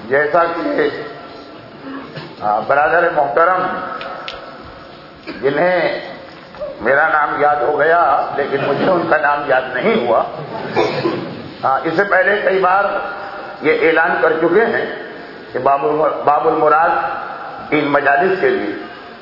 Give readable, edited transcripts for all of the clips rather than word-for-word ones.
جیسا کہ برادر محترم جنہیں میرا نام یاد ہو گیا لیکن مجھے ان کا نام یاد نہیں ہوا، اس سے پہلے کئی بار یہ اعلان کر چکے ہیں کہ باب المراد ان مجالس کے لیے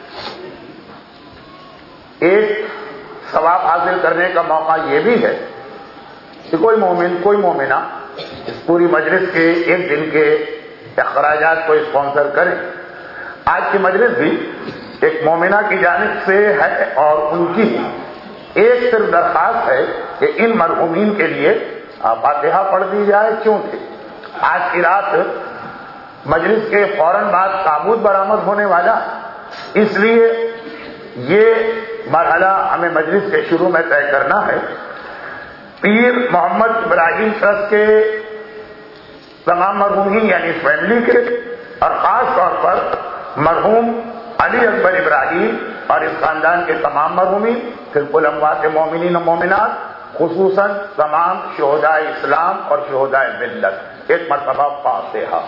ایک ثواب حاصل کرنے کا موقع یہ بھی ہے کہ کوئی مومن کوئی مومنہ اس پوری مجلس کے ایک دن کے اخراجات کو اسپانسر کریں۔ آج کی مجلس بھی ایک مومنہ کی جانب سے ہے اور ان کی ایک صرف درخواست ہے کہ ان مرحومین کے لیے فاتحہ پڑھ دی جائے، کیونکہ آج کی رات مجلس کے فوراً بعد تابوت برآمد ہونے والا، اس لیے یہ مرحلہ ہمیں مجلس کے شروع میں طے کرنا ہے۔ پیر محمد ابراہیم ٹرسٹ کے تمام مرحومین یعنی اس فیملی کے اور خاص طور پر مرحوم علی اکبر ابراہیم اور اس خاندان کے تمام مرحومین، پھر کل اموات مومنین و مومنات، خصوصاً تمام شہداء اسلام اور شہداء ملت، ایک مرتبہ فاتحہ۔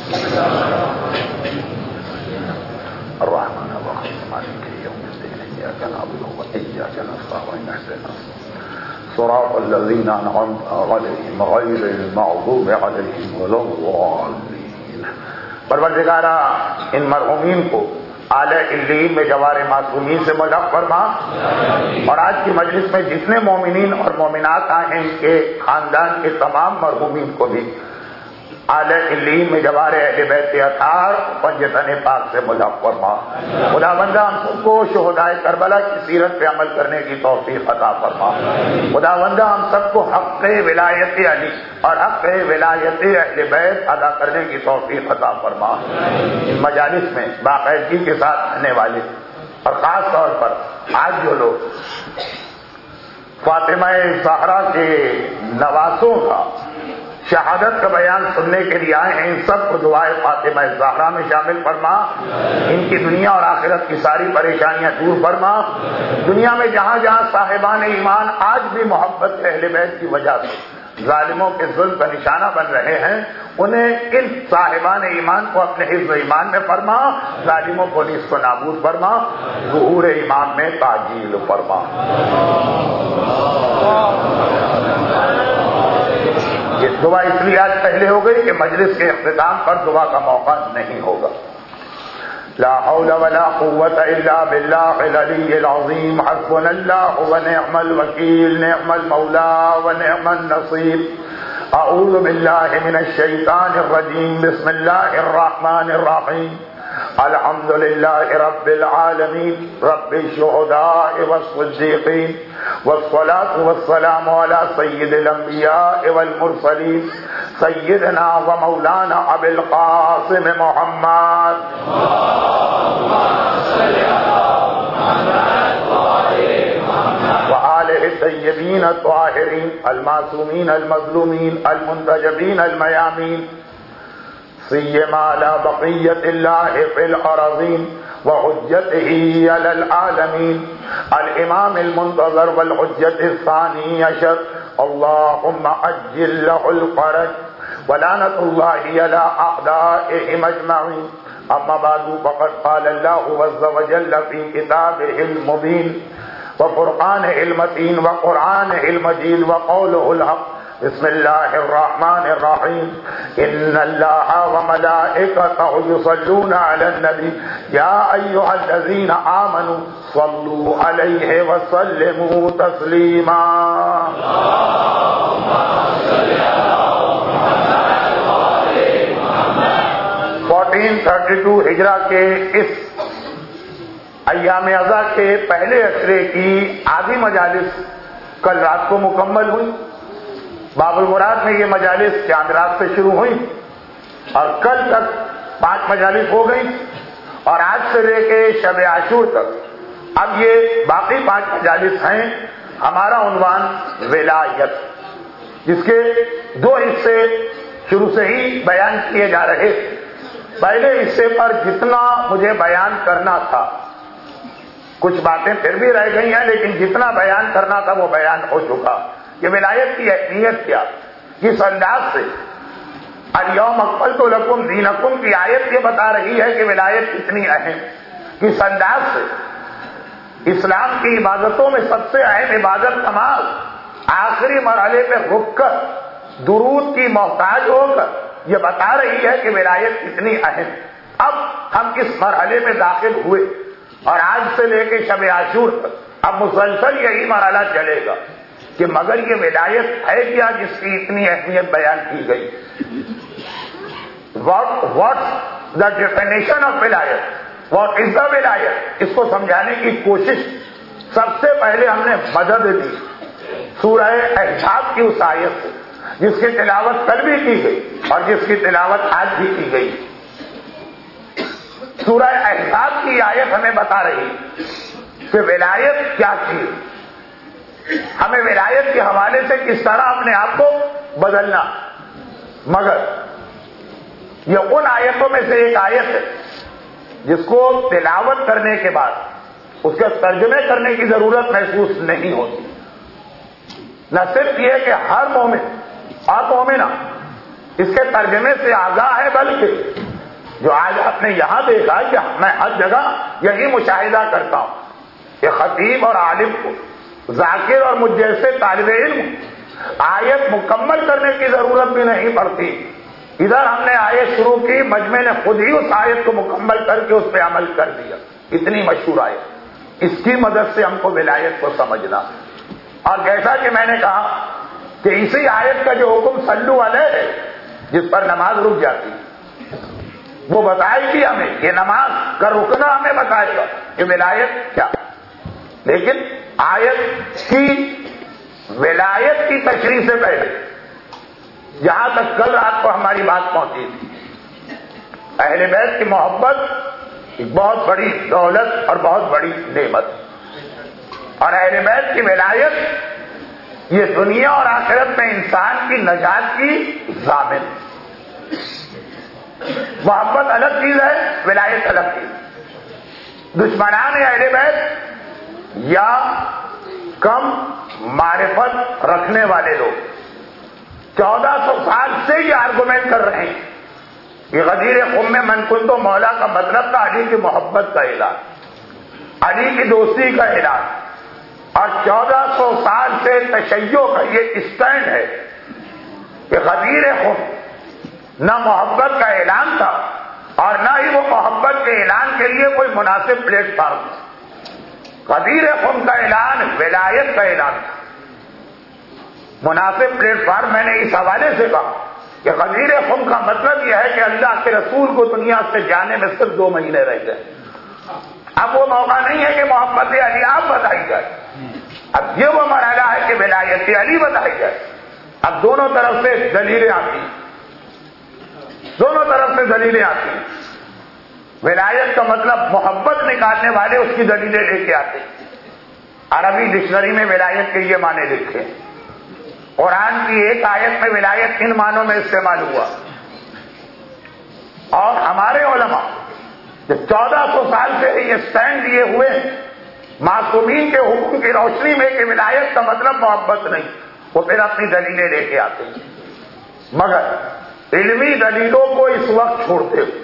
الرحمن الرحیم مالک یوم الدین ایاک نعبد و ایاک نستعین اهدنا صراط الذین انعمت علیہم غیر المغضوب علیہم ولا الضالین۔ پروردگارا ان مرحومین کو اعلی علیین میں جوار معصومین سے ملحق فرما، اور آج کی مجلس میں جتنے مومنین اور مومنات آئے ہیں ان کے خاندان کے تمام مرحومین کو بھی اعلی علیین میں جوار اہل بیت اطہار پنجتن پاک سے ملحق فرما۔ خداوندہ ہم سب کو شہدائے کربلا کی سیرت پہ عمل کرنے کی توفیق عطا فرما۔ خداوندہ ہم سب کو حق ولایت علی اور حق ولایت اہل بیت ادا کرنے کی توفیق عطا فرما۔ ان مجالس میں باقاعدگی کے ساتھ آنے والے اور خاص طور پر آج جو لوگ فاطمہ زہرا کے نواسوں کا شہادت کا بیان سننے کے لیے آئے ہیں، ان سب کو دعائے فاطمہ زہرا میں شامل فرما، ان کی دنیا اور آخرت کی ساری پریشانیاں دور فرما۔ دنیا میں جہاں جہاں صاحبان ایمان آج بھی محبت اہل بیت کی وجہ سے ظالموں کے ظلم کا نشانہ بن رہے ہیں، انہیں ان صاحبان ایمان کو اپنے حفظ ایمان میں فرما، ظالموں کو نیز کو نابود فرما، ظہور ایمان میں تعجیل فرما۔ یہ دعا اس لیے آج پہلے ہو گئی کہ مجلس کے اختتام پر دعا کا موقع نہیں ہوگا۔ لا حول ولا قوة الا بالله العلی العظیم، حسبنا اللہ ونعم الوکیل، نعم المولا ونعم النصیر۔ اعوذ باللہ من الشیطان الرجیم، بسم اللہ الرحمن الرحیم۔ الحمد للہ رب العالمین، رب الشہداء والصدیقین، والصلاة والسلام علی سید الانبیاء والمرسلین، سیدنا و مولانا ابی القاسم محمد وآلہ الطیبین الطاہرین المعصومین المظلومین المنتجبین المیامین، سیما علی بقیت اللہ فی الارضین وحجتہ علی العالمین، الامام المنتظر والحجت الثانی عشر، اللہم عجل لہ الفرج ولعنت اللہ علی اعدائہم اجمعین۔ اما بعد فقد قال اللہ عز وجل فی کتابہ المبین وفرقانہ المتین وقرآنہ المجید وقولہ الحق۔ بسم اللہ الرحمن الرحیم، ان اللہ وملائکتہ یصلون علی النبی یا ایھا الذین آمنوا صلوا علیہ وسلموا تسلیما۔ 1432 ہجرہ کے اس ایام اعضا کے پہلے عشرے کی آدھی مجالس کل رات کو مکمل ہوئی۔ باب المراد میں یہ مجالس چاند رات سے شروع ہوئی اور کل تک 5 مجالس ہو گئی، اور آج سے لے کے شب عاشور تک اب یہ باقی 5 مجالس ہیں۔ ہمارا عنوان ولایت، جس کے 2 حصے شروع سے ہی بیان کیے جا رہے تھے۔ پہلے حصے پر جتنا مجھے بیان کرنا تھا، کچھ باتیں پھر بھی رہ گئی ہیں، لیکن جتنا بیان کرنا تھا وہ بیان ہو چکا۔ کہ ولایت کی اہمیت کیا، کس انداز سے الیوم اکملت لکم دینکم کی آیت یہ بتا رہی ہے کہ ولایت کتنی اہم، کس انداز سے اسلام کی عبادتوں میں سب سے اہم عبادت نماز آخری مرحلے پہ رک کر درود کی محتاج ہو کر یہ بتا رہی ہے کہ ولایت کتنی اہم۔ اب ہم اس مرحلے میں داخل ہوئے اور آج سے لے کے شب عاشور تک اب مسلسل یہی مرحلہ چلے گا کہ مگر یہ ولایت ہے کیا جس کی اتنی اہمیت بیان کی گئی؟ What's the definition of ولایت؟ What is the ولایت؟ اس کو سمجھانے کی کوشش سب سے پہلے ہم نے مدد دی سورہ احزاب کی اس آیت سے جس کی تلاوت کل بھی کی گئی اور جس کی تلاوت آج بھی کی گئی۔ سورہ احزاب کی آیت ہمیں بتا رہی کہ ولایت کیا چیز، ہمیں ولایت کے حوالے سے کس طرح اپنے آپ کو بدلنا۔ مگر یہ ان آیتوں میں سے ایک آیت ہے جس کو تلاوت کرنے کے بعد اس کے ترجمے کرنے کی ضرورت محسوس نہیں ہوتی۔ نہ صرف یہ کہ ہر مومن اور مومنہ اس کے ترجمے سے آگاہ ہے، بلکہ جو آج آپ نے یہاں دیکھا کہ میں ہر جگہ یہی مشاہدہ کرتا ہوں کہ خطیب اور عالم کو، ذاکر اور مجھ جیسے طالب علم آیت مکمل کرنے کی ضرورت بھی نہیں پڑتی۔ ادھر ہم نے آیت شروع کی، مجمع نے خود ہی اس آیت کو مکمل کر کے اس پہ عمل کر دیا۔ اتنی مشہور آیت، اس کی مدد سے ہم کو ولایت کو سمجھنا۔ اور جیسا کہ میں نے کہا کہ اسی آیت کا جو حکم صلو علیہ ہے جس پر نماز رک جاتی وہ بتائے گی ہمیں، یہ نماز کا رکنا ہمیں بتائے گا کہ ولایت کیا۔ لیکن آیت کی ولایت کی تشریح سے پہلے جہاں تک کل رات کو ہماری بات پہنچی تھی، اہل بیت کی محبت ایک بہت بڑی دولت اور بہت بڑی نعمت، اور اہل بیت کی ولایت یہ دنیا اور آخرت میں انسان کی نجات کی ضامن۔ محبت الگ چیز ہے، ولایت الگ چیز۔ دشمنان اہل بیت یا کم معرفت رکھنے والے لوگ 1400 سال سے یہ آرگومنٹ کر رہے ہیں کہ غدیر خم میں من کنت مولا کا مطلب تھا علی کی محبت کا اعلان، علی کی دوستی کا اعلان، اور 1400 سال سے تشیع کا یہ اسٹینڈ ہے کہ غدیر خم نہ محبت کا اعلان تھا اور نہ ہی وہ محبت کے اعلان کے لیے کوئی مناسب پلیٹ فارم تھا۔ غدیر خم کا اعلان ولایت کا اعلان تھا۔ مناسب پلیٹ فارم میں نے اس حوالے سے کہا کہ غدیر خم کا مطلب یہ ہے کہ اللہ کے رسول کو دنیا سے جانے میں صرف 2 مہینے رہ گئے۔ اب وہ موقع نہیں ہے کہ محبت علی آپ بتائی جائے، اب یہ وہ مرحلہ ہے کہ ولایت علی بتائی جائے۔ اب دونوں طرف سے دلیلیں آتی ہیں، دونوں طرف سے دلیلیں آتی ہیں۔ ولایت کا مطلب محبت نکالنے والے اس کی دلیلیں لے کے آتے ہیں۔ عربی ڈکشنری میں ولایت کے یہ معنی لکھے ہیں، قرآن کی ایک آیت میں ولایت ان معنوں میں استعمال ہوا، اور ہمارے علماء جو 1400 سال سے یہ سٹینڈ لیے ہوئے ہیں معصومین کے حکم کی روشنی میں کہ ولایت کا مطلب محبت نہیں، وہ پھر اپنی دلیلیں لے کے آتے ہیں۔ مگر علمی دلیلوں کو اس وقت چھوڑتے ہوئے،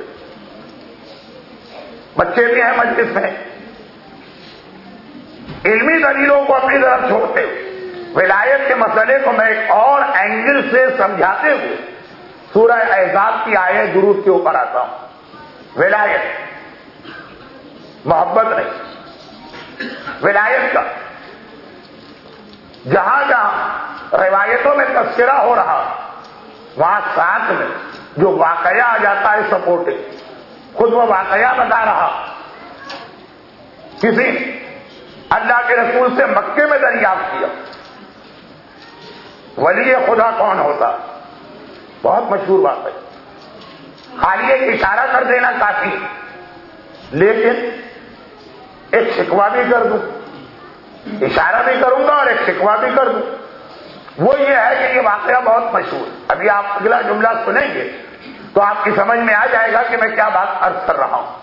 بچے بھی ہیں مجلس میں، علمی دلیلوں کو اپنی طرف چھوڑتے ہوئے ولایت کے مسئلے کو میں ایک اور اینگل سے سمجھاتے ہوئے سورہ احزاب کی آیت درود کے اوپر آتا ہوں۔ ولایت محبت نہیں، ولایت کا جہاں جہاں روایتوں میں تذکرہ ہو رہا وہاں ساتھ میں جو واقعہ آ جاتا ہے سپورٹنگ، خود وہ واقعہ بتا رہا کسی اللہ کے رسول سے مکے میں دریافت کیا ولی خدا کون ہوتا، بہت مشہور بات ہے، خالی ایک اشارہ کر دینا کافی، لیکن ایک شکوہ بھی کر دوں، اشارہ بھی کروں گا اور ایک شکوہ بھی کر دوں۔ وہ یہ ہے کہ یہ واقعہ بہت مشہور، ابھی آپ اگلا جملہ سنیں گے تو آپ کی سمجھ میں آ جائے گا کہ میں کیا بات عرض کر رہا ہوں۔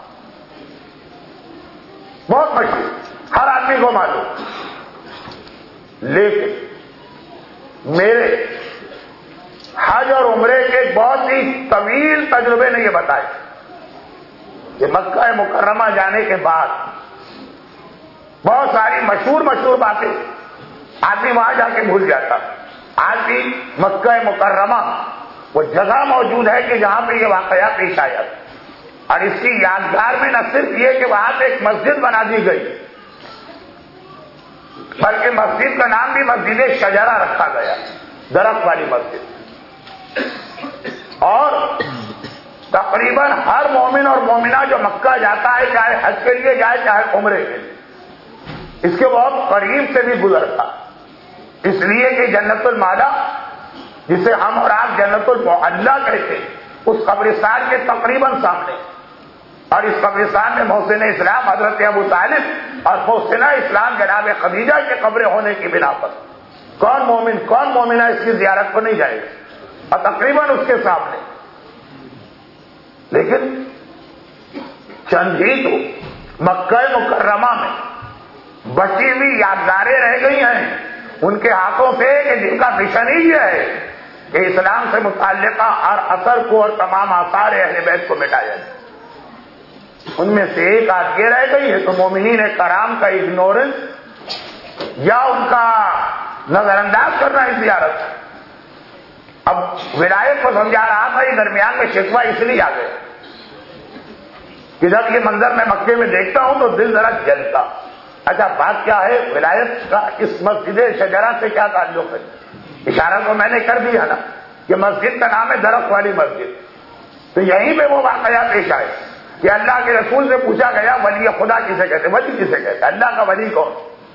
بہت مشہور، ہر آدمی کو معلوم، لیکن میرے حج اور عمرے کے ایک بہت ہی طویل تجربے نے یہ بتایا کہ مکہ مکرمہ جانے کے بعد بہت ساری مشہور باتیں آدمی وہاں جا کے بھول جاتا. آج بھی مکہ مکرمہ وہ جگہ موجود ہے کہ جہاں پہ یہ واقعہ پیش آیا, اور اس کی یادگار میں نہ صرف یہ کہ وہاں پہ ایک مسجد بنا دی گئی, بلکہ مسجد کا نام بھی مسجد شجرہ رکھا گیا, درخت والی مسجد. اور تقریباً ہر مومن اور مومنہ جو مکہ جاتا ہے, چاہے حج کے لیے جائے چاہے عمرے کے لیے, اس کے بہت قریب سے بھی گزرتا, اس لیے کہ جنت المعلا جسے ہم اور آپ جنت المعلا کہتے ہیں, اس قبرستان کے تقریباً سامنے, اور اس قبرستان میں محسن اسلام حضرت ابو طالب اور محسنہ اسلام جناب خدیجہ کے قبریں ہونے کی بنا پر کون مومن کون مومنہ اس کی زیارت کو نہیں جائے گا, اور تقریباً اس کے سامنے. لیکن چند ہی تو مکہ مکرمہ میں بچی ہوئی یادگاریں رہ گئی ہیں ان کے ہاتھوں سے, کہ جن کا مشن ہی یہ ہے کہ اسلام سے متعلقہ ہر اثر کو اور تمام آثار اہل بیت کو مٹایا جائے. ان میں سے ایک آج یہ رہ گئی ہے تو مومنین کرام کا اگنورنس یا ان کا نظر انداز کرنا اس زیارت. اب ولایت کو سمجھا رہا تھا, یہ درمیان میں شکوہ اس لیے آ گیا کہ جب یہ منظر میں مکے میں دیکھتا ہوں تو دل ذرا جلتا. اچھا بات کیا ہے, ولایت کا اس مسجد شجرہ سے کیا تعلق ہے؟ اشارہ تو میں نے کر دیا نا کہ مسجد کا نام ہے درخت والی مسجد. تو یہیں پہ وہ واقعہ پیش آئے کہ اللہ کے رسول سے پوچھا گیا ولی خدا کسے کہتے, ولی کسے کہتے, اللہ کا ولی کون؟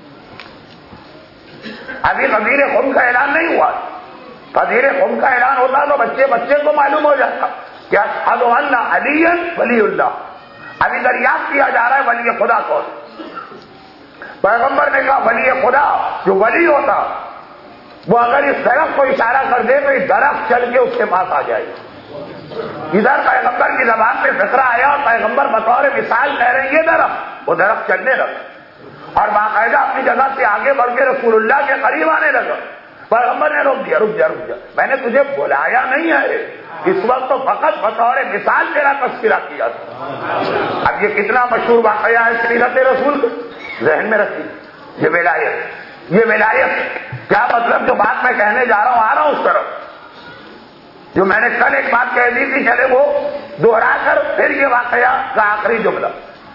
ابھی غدیر خم کا اعلان نہیں ہوا. غدیر خم کا اعلان ہوتا تو بچے کو معلوم ہو جاتا کہ اشہد ان علی ولی اللہ. ابھی دریافت کیا جا رہا ہے ولی خدا کون. پیغمبر نے کہا ولی خدا جو ولی ہوتا وہ اگر اس درخت کو اشارہ کر دے تو یہ درخت چل کے اس کے پاس آ جائے گا. ادھر پیغمبر کی زبان پہ فکرہ آیا اور پیغمبر بطور مثال کہہ رہے ہیں یہ درخت, وہ درخت چلنے لگا اور باقاعدہ اپنی جگہ سے آگے بڑھ کے رسول اللہ کے قریب آنے لگا. پیغمبر نے روک دیا, رک جا, میں نے تجھے بلایا نہیں ہے, اس وقت تو فقط بطور مثال تیرا تذکرہ کیا تھا. اب یہ کتنا مشہور واقعہ ہے سیرت رسول کو ذہن میں رکھیے. یہ ولایت کیا مطلب, جو بات میں کہنے جا رہا ہوں آ رہا ہوں اس طرف, جو میں نے کل ایک بات کہہ دی تھی, چلے وہ دوہرا کر پھر یہ واقعہ کا آخری جملہ.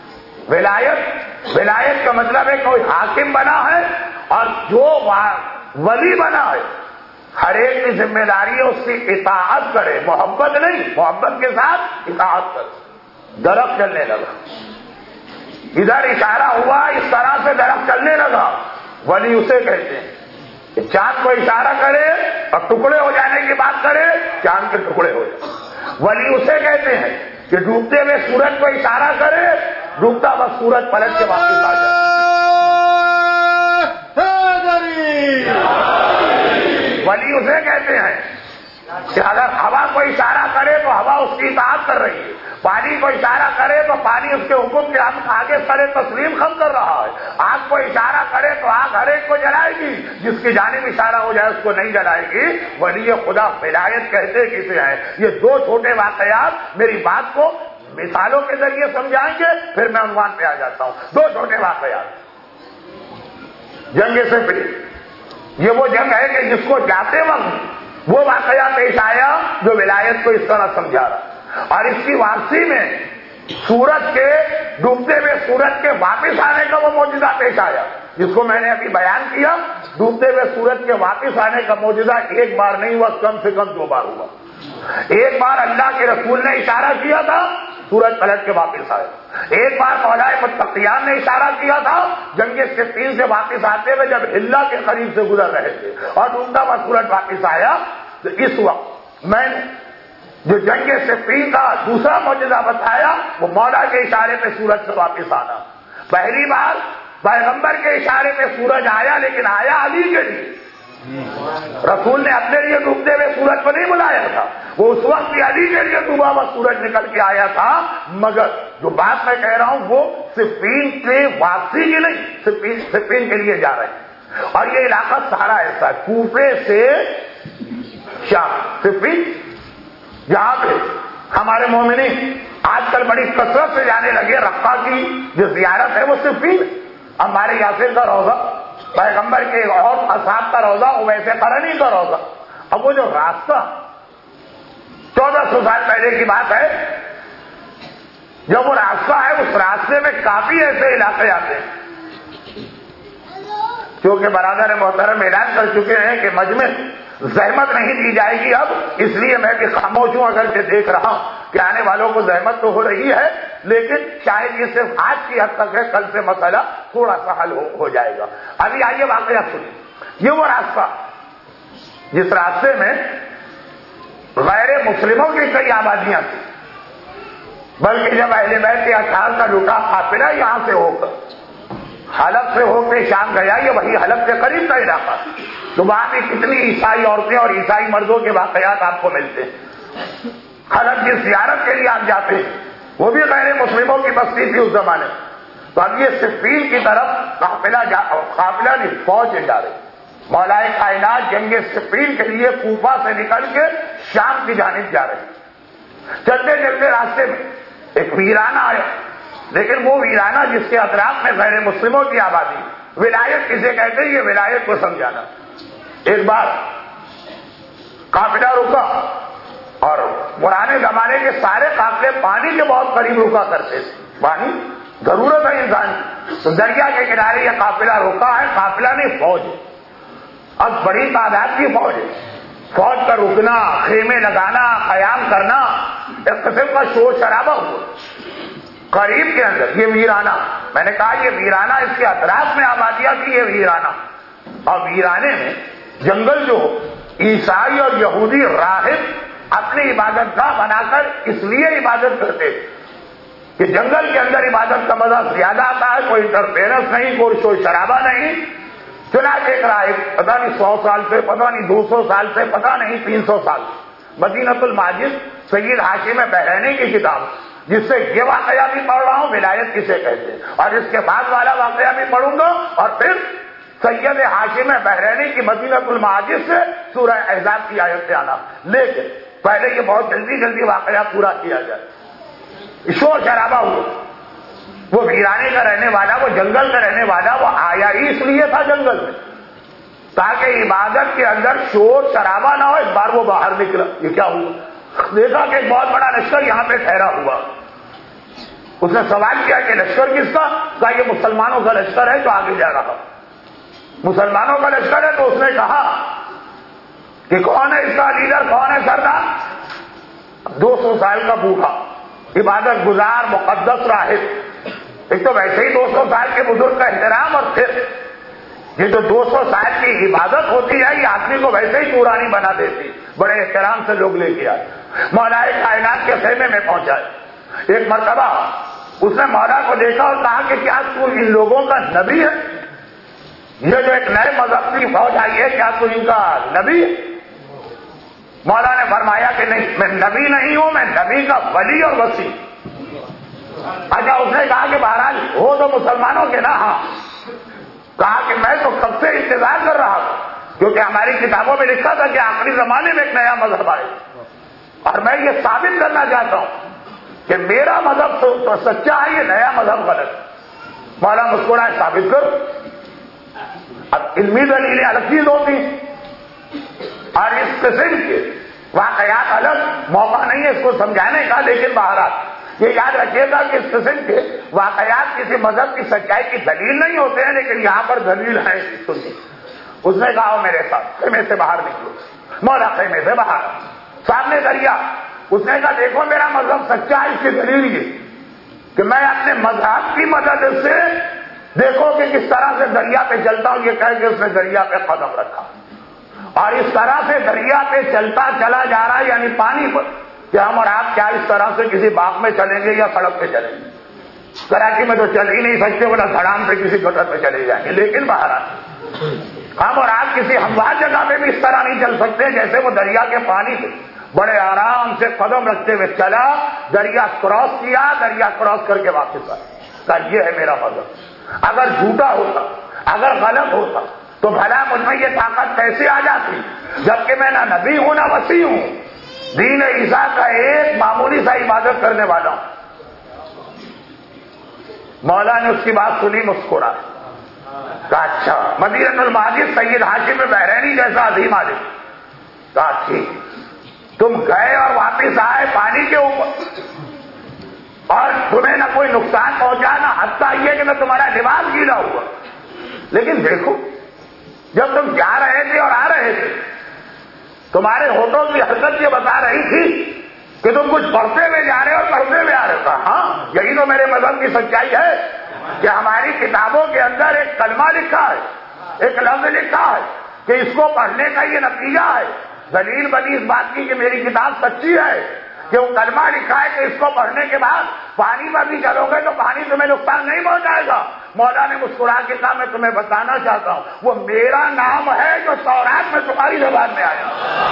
ولایت کا مطلب ہے کوئی حاکم بنا ہے اور جو ولی بنا ہے ہر ایک کی ذمہ داری ہے اس کی اطاعت کرے, محبت نہیں, محبت کے ساتھ اطاعت کرے. درخت چلنے لگا, ادھر اشارہ ہوا, اس طرح سے درخت چلنے لگا. ولی اسے کہتے ہیں کہ چاند کو اشارہ کرے اور ٹکڑے ہو جانے کی بات کرے, چاند کے ٹکڑے ہو جائے. ولی اسے کہتے ہیں کہ ڈوبتے ہوئے سورج کو اشارہ کرے, ڈوبتا ہوا سورج پلٹ کے واپس آ جائے. ولی اسے کہتے ہیں کہ اگر ہوا کو اشارہ کرے تو ہوا اس کی اطاعت کر رہی ہے, پانی کو اشارہ کرے تو پانی اس کے حکم کے آگے سر تسلیم خم کر رہا ہے, آگ کو اشارہ کرے تو آگ ہر ایک کو جلائے گی, جس کی جانب اشارہ ہو جائے اس کو نہیں جلائے گی. ولی خدا ولایت کہتے کسے ہیں؟ یہ دو چھوٹے واقعات میری بات کو مثالوں کے ذریعے سمجھائیں گے, پھر میں عنوان پہ آ جاتا ہوں. دو چھوٹے واقعات. جنگ صفین, یہ وہ جنگ ہے کہ جس کو جاتے وقت وہ واقعہ پیش آیا جو ولایت کو اس طرح سمجھا رہا, اور اس کی واپسی میں سورج کے ڈوبتے ہوئے سورج کے واپس آنے کا وہ معجزہ پیش آیا جس کو میں نے ابھی بیان کیا. ڈوبتے ہوئے سورج کے واپس آنے کا معجزہ ایک بار نہیں ہوا, کم سے کم 2 بار ہوا. ایک بار اللہ کے رسول نے اشارہ کیا تھا, سورج پلٹ کے واپس آئے. ایک بار مولا متقیان نے اشارہ کیا تھا, جنگ صفین سے واپس آتے ہوئے جب ہلا کے قریب سے گزر رہے تھے اور ڈوبتا ہوا سورج واپس آیا. تو اس وقت میں نے جو جنگ صفین کا دوسرا معجزہ بتایا وہ مولا کے اشارے پہ سورج سے واپس آنا. پہلی بار پیغمبر کے اشارے پہ سورج آیا, لیکن آیا علی کے لیے. رسول نے اپنے لیے ڈوبتے ہوئے سورج کو نہیں بلایا تھا, وہ اس وقت بھی علی کے لیے ڈوبا ہوا سورج نکل کے آیا تھا. مگر جو بات میں کہہ رہا ہوں وہ صفین کے واپسی کی نہیں, صفین کے لیے جا رہے ہیں. اور یہ علاقہ سارا ایسا ہے, کوفے سے شام صفین، جہاں پہ ہمارے مومنین آج کل بڑی کثرت سے جانے لگے، رقہ کی جو زیارت ہے وہ صفین، ہمارے یاسر کا روضہ، پیغمبر کے اور اصحاب کا روضہ، اویس قرنی کا روضہ. اب وہ جو راستہ 1400 سال پہلے کی بات ہے، جب وہ راستہ ہے اس راستے میں کافی ایسے علاقے آتے ہیں. کیونکہ برادر محترم اعلان کر چکے ہیں کہ مجمع زحمت نہیں دی جائے گی اب، اس لیے میں بھی خاموش ہوں، اگرچہ دیکھ رہا ہوں کہ آنے والوں کو زحمت تو ہو رہی ہے، لیکن شاید یہ صرف آج کی حد تک ہے، کل سے مسئلہ تھوڑا سا حل ہو جائے گا. ابھی آئیے واقعہ سنیں. یہ وہ راستہ جس راستے میں غیر مسلموں کی کئی آبادیاں تھیں، بلکہ جب اہل بیت کے اطہار کا لوٹا قافلہ یہاں سے ہو کر حلب سے ہو کے شام گیا، یہ وہی حلب کے قریب کا علاقہ، تو وہاں بھی کتنی عیسائی عورتیں اور عیسائی مردوں کے واقعات آپ کو ملتے ہیں. حلب کی زیارت کے لیے آپ جاتے ہیں، وہ بھی غیر مسلموں کی بستی تھی اس زمانے میں. تو اب یہ صفین کی طرف قافلہ نہیں، فوج جا رہی. مولائے کائنات جنگ صفین کے لیے کوفہ سے نکل کے شام کی جانب جا رہے. چلتے چلتے راستے میں ایک ویرانہ آیا، لیکن وہ ویرانہ جس کے اطراف میں غیر مسلموں کی آبادی. ولایت کسے کہتے ہیں، یہ ولایت کو سمجھانا. ایک بار قافلہ رکا، اور پرانے زمانے کے سارے قافلے پانی کے بہت قریب رکا کرتے تھے، پانی ضرورت ہے انسان. تو دریا کے کنارے یہ قافلہ رکا ہے، قافلہ نہیں فوج ہے. اب بڑی تعداد کی فوج ہے. فوج کا رکنا، خیمے لگانا، قیام کرنا، ایک قسم کا شور شرابہ ہوا. قریب کے اندر یہ ویرانہ، میں نے کہا یہ ویرانہ، اس کے اطراف میں آبادیاں تھی، یہ ویرانہ. اور ویرانے میں جنگل جو عیسائی اور یہودی راہب اپنی عبادت گاہ بنا کر اس لیے عبادت کرتے کہ جنگل کے اندر عبادت کا مزہ زیادہ آتا ہے، کوئی انٹرفیئرنس نہیں، کوئی شور شرابہ نہیں. چنانچہ ایک راہب پتہ نہیں 100 سال سے، پتہ نہیں 200 سال سے، پتہ نہیں 300 سال سے، مدینۃ الماجد سید ہاشم بحرینی کی کتاب جس سے یہ واقعہ بھی پڑھ رہا ہوں ولایت کسے کہتے ہیں، اور اس کے بعد والا واقعہ بھی پڑھوں گا، اور پھر سید ہاشم بحرینی کی مدینۃ الماجد سے سورہ احزاب کی آیت سے آنا. لیکن پہلے یہ بہت جلدی واقعہ پورا کیا جائے. شور شرابہ ہوا. وہ ویرانے کا رہنے والا، وہ جنگل کا رہنے والا، وہ آیا ہی اس لیے تھا جنگل میں تاکہ عبادت کے اندر شور شرابہ نہ ہو. ایک بار وہ باہر نکلا، یہ کیا ہوا؟ دیکھا کہ ایک بہت بڑا لشکر یہاں پہ ٹھہرا ہوا. اس نے سوال کیا کہ لشکر کس کا؟ کہا یہ مسلمانوں کا لشکر ہے جو آگے جا رہا. مسلمانوں کا لشکر ہے. تو اس نے کہا کہ کون ہے اس کا لیڈر، کون ہے سردار؟ 200 سال کا بوڑھا، عبادت گزار، مقدس راہب. ایک تو ویسے ہی 200 سال کے بزرگ کا احترام، اور پھر یہ جو 200 سال کی عبادت ہوتی ہے یہ آدمی کو ویسے ہی پورانی بنا دیتی. بڑے احترام سے لوگ لے کے آئے، مولائے کائنات کے خیمے میں پہنچائے. ایک مرتبہ اس نے مولا کو دیکھا اور کہا کہ کیا تو ان لوگوں کا نبی ہے؟ یہ جو ایک نئے مذہب کی فوج آئی ہے، کیا تو ان کا نبی ہے؟ مولا نے فرمایا کہ نہیں، میں نبی نہیں ہوں، میں نبی کا ولی اور وسیع. اچھا، اس نے کہا کہ بہرحال ہو تو مسلمانوں کے نا؟ ہاں. کہا کہ میں تو کب سے انتظار کر رہا ہوں، کیونکہ ہماری کتابوں میں لکھا تھا کہ آخری زمانے میں ایک نیا مذہب آئے، اور میں یہ ثابت کرنا چاہتا ہوں کہ میرا مذہب تو سچا ہے، یہ نیا مذہب غلط. مولا مسکرائے، ثابت کرو. اب علمی دلیلیں الگ چیز ہوتی ہیں، اور اس قسم کے واقعات الگ. موقع نہیں ہے اس کو سمجھانے کا، لیکن بہرحال یہ یاد رکھیے گا کہ اس قسم کے واقعات کسی مذہب کی سچائی کی دلیل نہیں ہوتے ہیں، لیکن یہاں پر دلیل ہے. سنیے. اس نے کہا میرے ساتھ خیمے سے باہر نکلو. مولا خیمے سے باہر، سامنے دریا. اس نے کہا دیکھو میرا مذہب سچا ہے، اس کی دلیل یہ کہ میں اپنے مذہب کی مدد سے دیکھو کہ کس طرح سے دریا پہ چلتا ہوں. یہ کہہ کے اس نے دریا پہ قدم رکھا، اور اس طرح سے دریا پہ چلتا چلا جا رہا ہے، یعنی پانی پر. کہ ہم اور آپ کیا اس طرح سے کسی باغ میں چلیں گے یا سڑک پہ چلیں گے؟ کراچی میں تو چل ہی نہیں سکتے، ورنہ دھڑام پہ کسی گٹر پہ چلے جائیں گے. لیکن بہرحال ہم اور آپ کسی ہموار جگہ پہ بھی اس طرح نہیں چل سکتے جیسے وہ دریا کے پانی سے بڑے آرام سے قدم رکھتے ہوئے چلا. دریا کراس کیا، دریا کراس کر کے واپس آیا. کہا یہ ہے میرا مذہب. اگر جھوٹا ہوتا، اگر غلط ہوتا تو بھلا مجھ میں یہ طاقت کیسے آ جاتی جبکہ میں نہ نبی ہوں نہ وسیع ہوں، دین عیسیٰ کا ایک معمولی سا عبادت کرنے والا ہوں۔ مولا نے اس کی بات سنی، مسکرا، کہا اچھا مدینہ الماجد سید ہاشم بحرینی جیسا عظیم عالم، کہا ٹھیک، تم گئے اور واپس آئے پانی کے اوپر، اور تمہیں نہ کوئی نقصان پہنچا، نہ حتیٰ یہ کہ نہ تمہارا لباس گیلا ہوا، لیکن دیکھو جب تم جا رہے تھے اور آ رہے تھے تمہارے ہونٹوں کی حرکت یہ بتا رہی تھی کہ تم کچھ پڑھتے ہوئے جا رہے اور پڑھتے ہوئے آ رہے ہو۔ ہاں یہی تو میرے مذہب کی سچائی ہے کہ ہماری کتابوں کے اندر ایک کلمہ لکھا ہے، ایک لفظ لکھا ہے کہ اس کو پڑھنے کا یہ نتیجہ ہے۔ دلیل بنی اس بات کی کہ میری کتاب سچی ہے کہ وہ کلمہ لکھا ہے کہ اس کو پڑھنے کے بعد پانی میں بھی چلو گے تو پانی تمہیں نقصان نہیں پہنچائے گا۔ مولا نے مسکرا کے کہا میں تمہیں بتانا چاہتا ہوں وہ میرا نام ہے جو تورات میں تمہاری زبان میں آیا۔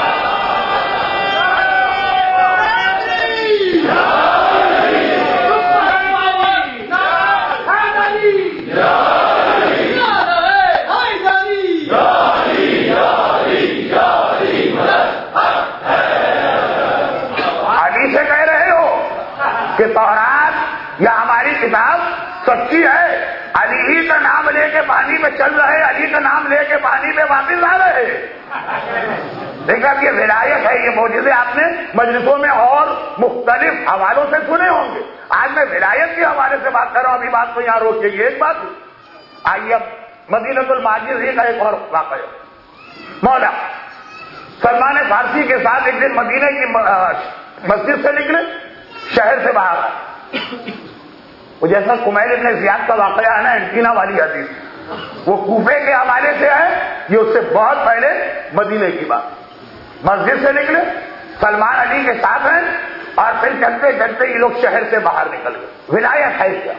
علی سے کہہ رہے ہو کہ تورات یا ہماری کتاب سچی ہے، علی ہی کا نام لے کے پانی میں چل رہے، علی کا نام لے کے پانی میں واپس آ رہے۔ دیکھا یہ ولایت ہے، یہ معجزے آپ نے مجلسوں میں اور مختلف حوالوں سے سنے ہوں گے۔ آج میں ولایت کے حوالے سے بات کر رہا ہوں، ابھی بات کو یہاں روکیے، یہ ایک بات ہوئی۔ آئیے اب مدینہ الماجد ہی کا ایک اور واقعہ۔ مولا سلمان فارسی کے ساتھ ایک دن مدینہ کی مسجد سے نکلے، شہر سے باہر آئے۔ وہ جیسا کمیل ابن زیاد کا واقعہ ہے نا، انٹینا والی حدیث، وہ کوفے کے حوالے سے ہے، یہ اس سے بہت پہلے مدینے کی بات۔ مسجد سے نکلے، سلمان علی کے ساتھ ہیں، اور پھر چلتے چلتے یہ لوگ شہر سے باہر نکل گئے۔ ولایت ہے کیا؟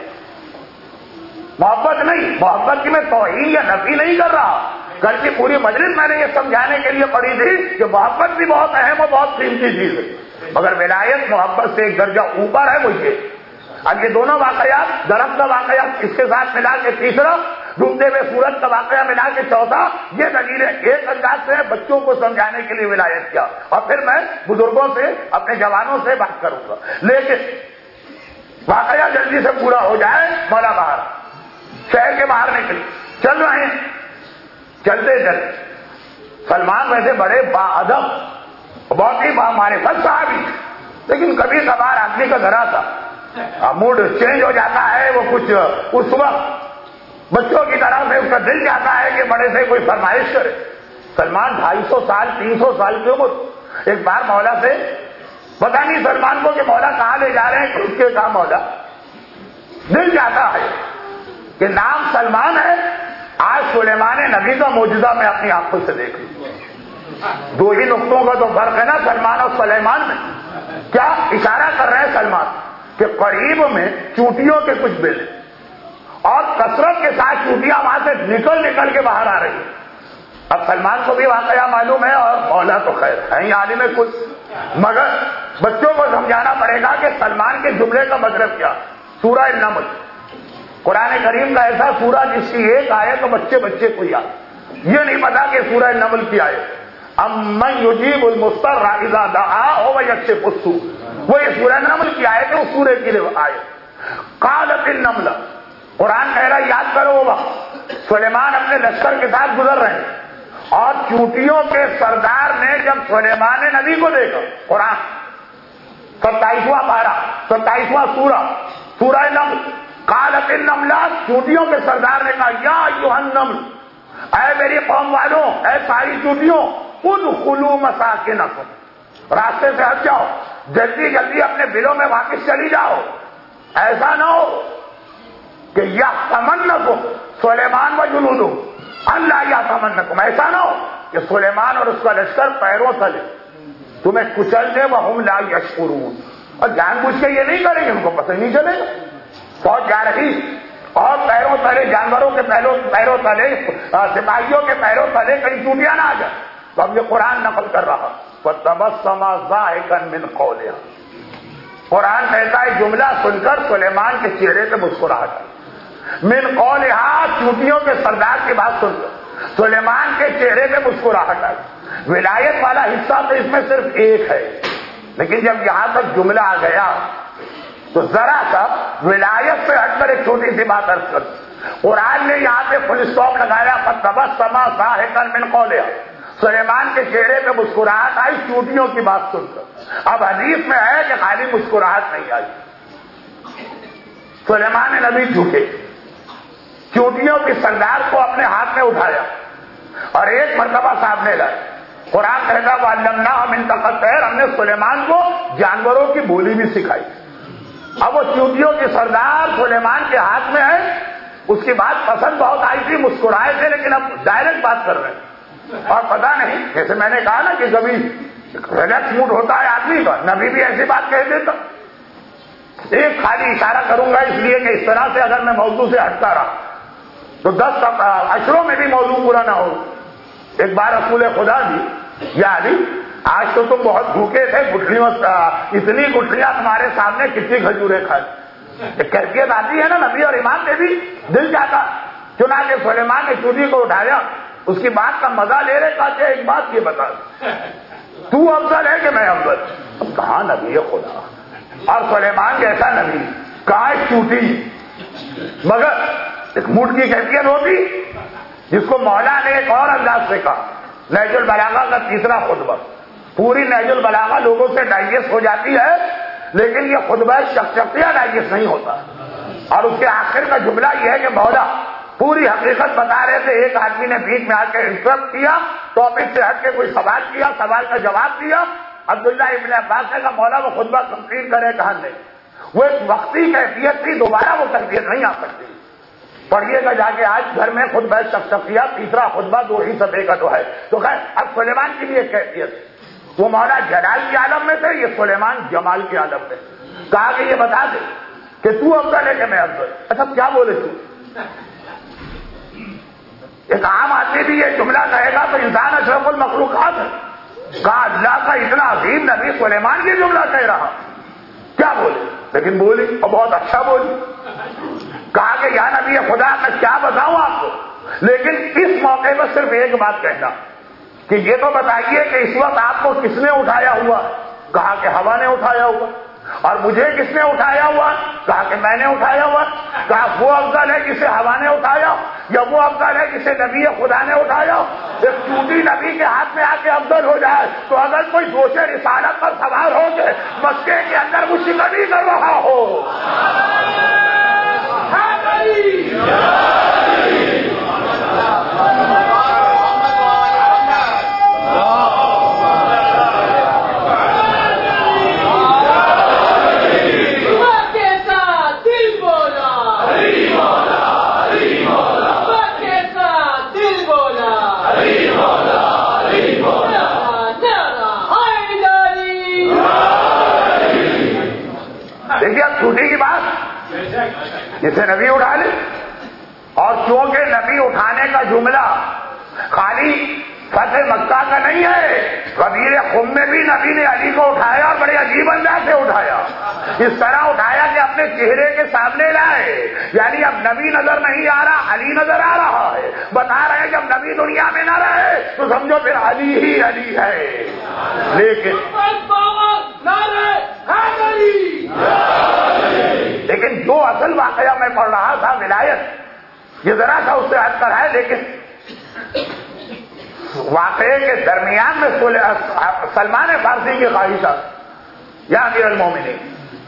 محبت نہیں، محبت کی میں توہین یا نفی نہیں کر رہا، کل کی پوری مجلس میں نے یہ سمجھانے کے لیے پڑھی تھی کہ محبت بھی بہت اہم اور بہت قیمتی چیز ہے، مگر ولایت محبت سے ایک درجہ اوپر ہے، وہ یہ۔ اب یہ دونوں واقعات، درخت کا واقعہ اس کے ساتھ ملا کے تیسرا، ڈوبتے ہوئے سورج کا واقعہ ملا کے چوتھا، یہ دلیلیں ایک انداز سے بچوں کو سمجھانے کے لیے ولایت کیا، اور پھر میں بزرگوں سے اپنے جوانوں سے بات کروں گا۔ لیکن واقعہ جلدی سے پورا ہو جائے۔ مولا باہر شہر کے باہر نکلے، چل رہے ہیں، چلتے چلتے سلمان ویسے بڑے باادب، بہت ہی معرفت صحابی، لیکن کبھی کبھار آدمی کا ذرا سا موڈ چینج ہو جاتا ہے، وہ کچھ اس وقت بچوں کی طرح سے اس کا دل چاہتا ہے کہ بڑے سے کوئی فرمائش کرے۔ سلمان 250 سال 300 سال کی عمر، ایک بار مولا سے پتا نہیں سلمان کو کہ مولا کہاں لے جا رہے ہیں، کہ اس کے کہا مولا دل چاہتا ہے کہ نام سلمان ہے، آج سلیمان نبی کا معجزہ میں اپنی آنکھوں سے دیکھ لوں۔ دو ہی نقطوں کا تو فرق ہے نا سلمان اور سلیمان میں۔ کیا اشارہ کر رہے ہیں سلمان کہ قریب میں چونٹیوں کے کچھ بل اور کثرت کے ساتھ چونٹیاں وہاں سے نکل نکل کے باہر آ رہی ہیں۔ اب سلمان کو بھی واقعہ معلوم ہے اور مولا تو خیر ہے ہی عالم ہے کچھ، مگر بچوں کو سمجھانا پڑے گا کہ سلمان کے جملے کا مطلب کیا۔ سورہ النمل قرآن کریم کا ایسا سورہ جس کی ایک آیت تو بچے بچے کو یاد، یہ نہیں پتا کہ سورہ النمل کی آیت امن یجیب المضطر اذا دعاہ ویکشف السوء، وہ یہ سورہ النمل کی آیت ہے، اس سورے کی آیت۔ قالت النملہ، قرآن کہہ رہا یاد کرو وہ وقت سلیمان اپنے لشکر کے ساتھ گزر رہے ہیں اور چونٹیوں کے سردار نے جب سلیمان نبی کو دیکھا، قرآن 27واں پارہ 27واں سورہ النمل، قالت النملہ، چونٹیوں کے سردار نے کہا یا ایھا النمل، اے میری قوم والوں، اے ساری چونٹیوں، ادخلوا مساکنکم، راستے سے ہٹ جاؤ، جلدی جلدی اپنے بلوں میں واپس چلی جاؤ، ایسا نہ ہو کہ یحطمنکم سلیمان و جنودہ، اللہ یحطمنکم، ایسا نہ ہو کہ سلیمان اور اس کا لشکر پیروں تلے تمہیں کچل دے وہم لا یشعرون، اور جان بوجھ کے یہ نہیں کریں گے، ان کو پتہ نہیں چلے گا فوج جا رہی اور پیروں تلے جانوروں کے پیروں تلے سپاہیوں کے پیروں تلے کہیں چوٹیاں نہ آ جائیں۔ تو اب یہ قرآن نقل کر رہا فَتَبَسَّمَ ضَاحِكًا مِنْ قَوْلِهَا، قرآن کہتا ہے جملہ سن کر سلیمان کے چہرے پہ مسکراہٹ آئی، من قولها، چونٹیوں کے سردار کی بات سن کر سلیمان کے چہرے پہ مسکراہٹ آئی، ولایت والا حصہ تو اس میں صرف ایک ہے، لیکن جب یہاں تک جملہ آ گیا تو ذرا سا ولایت سے ہٹ کر ایک چھوٹی سی بات عرض کر. قرآن نے یہاں پہ فل اسٹاپ لگایا فَتَبَسَّمَ ضَاحِكًا مِنْ قَوْلِهَا. سلیمان کے چہرے پہ مسکراہٹ آئی چونٹیوں کی بات سن کر. اب حدیث میں ہے کہ خالی مسکراہٹ نہیں آئی. سلیمان نبی جھوٹے چونٹیوں کی سردار کو اپنے ہاتھ میں اٹھایا اور ایک مرتبہ سامنے لائے. قرآن کہتا وَعَلَّمْنَاهُ مِنْطِقَ الطَّيْرِ، ہم نے سلیمان کو جانوروں کی بولی بھی سکھائی. اب وہ چونٹیوں کی سردار سلیمان کے ہاتھ میں ہے. اس کی بات پسند بہت آئی تھی، مسکرائے تھے، لیکن اب ڈائریکٹ بات کر رہے ہیں. اور پتا نہیں، جیسے میں نے کہا نا کہ کبھی ریلیکس موڈ ہوتا ہے آدمی کا، نبی بھی ایسی بات کہہ دیتا. ایک خالی اشارہ کروں گا اس لیے کہ اس طرح سے اگر میں موضوع سے ہٹتا رہا تو 10 اشروں میں بھی موضوع پورا نہ ہو. ایک بار رسول خدا جی یا علی، آج تو تم بہت بھوکے تھے، گٹھلیوں اتنی گٹھلیاں تمہارے سامنے کتنی کھجوریں کھائیں. ایک کیفیت آتی ہے نا نبی اور امام میں بھی دل جاتا. چنانچہ سلیمان نے چونٹی کو اٹھایا، اس کی بات کا مزہ لے رہے. کہا کہ ایک بات یہ بتا، تو افضل ہے کہ میں افضل؟ اب کہاں نبی خدا اور سلیمان جیسا نبی، کہاں ایک چونٹی. مگر ایک موڈ کی کیفیت ہوتی جس کو مولا نے ایک اور انداز سے کہا. نہج البلاغہ کا تیسرا خطبہ، پوری نہج البلاغہ لوگوں سے ڈائجسٹ ہو جاتی ہے، لیکن یہ خطبہ شخصیہ ڈائجسٹ نہیں ہوتا. اور اس کے آخر کا جملہ یہ ہے کہ مولا پوری حقیقت بتا رہے تھے. ایک آدمی نے بیچ میں آ کے انٹرپٹ کیا، ٹاپک سے ہٹ کے کوئی سوال کیا، سوال کا جواب دیا. عبداللہ ابن عباس نے کہا مولا وہ خطبہ کمپلیٹ کرے کہاں سے. وہ ایک وقتی کیفیت تھی، دوبارہ وہ کیفیت نہیں آ سکتی. پڑھیے گا جا کے آج گھر میں خطبہ شخصیہ تیسرا خطبہ 2 ہی صفحے کا تو ہے. تو خیر اب سلیمان کی بھی ایک کیفیت، وہ مولا جلال کے عالم میں تھے، یہ سلیمان جمال کے عالم میں. کہا کہ یہ بتا دے کہ تو افضل ہے کہ میں افضل. اچھا کیا بولے تو؟ ایک عام آدمی بھی یہ جملہ کہے گا تو انسان اشرف المخلوقات ہے. کہا اللہ کا اتنا عظیم نبی سلیمان یہ جملہ کہہ رہا، کیا بولے؟ لیکن بولی اور بہت اچھا بولی. کہا کہ یا نبی خدا میں کیا بتاؤں آپ کو، لیکن اس موقع پر صرف ایک بات کہنا کہ یہ تو بتائیے کہ اس وقت آپ کو کس نے اٹھایا ہوا؟ کہا کہ ہوا نے اٹھایا ہوا. اور مجھے کس نے اٹھایا ہوا؟ کہا کہ میں نے اٹھایا ہوا. کہا وہ افضل ہے جسے ہوا نے اٹھایا یا وہ افضل ہے جسے نبی خدا نے اٹھایا؟ ایک چونٹی نبی کے ہاتھ میں آ کے افضل ہو جائے تو اگر کوئی دوسرے رسالت پر سوار ہو کے مکے کے اندر وہ شکنی کر رہا ہو. چھوٹی کی بات جسے نبی اٹھا لے. اور چونکہ نبی اٹھانے کا جملہ خالی فتح مکہ کا نہیں ہے، غدیر خم میں بھی نبی نے علی کو اٹھایا اور بڑے عجیب انداز سے اٹھایا. اس طرح اٹھایا کہ اپنے چہرے کے سامنے لائے. یعنی اب نبی نظر نہیں آ رہا، علی نظر آ رہا ہے. بتا رہے جب نبی دنیا میں نہ رہے تو سمجھو پھر علی ہی علی ہے. لیکن جو اصل واقعہ میں پڑھ رہا تھا ولایت، یہ ذرا سا اس سے ہٹ کر ہے، لیکن واقعے کے درمیان میں سلمان فارسی کی خواہشات یا امیر المومنین،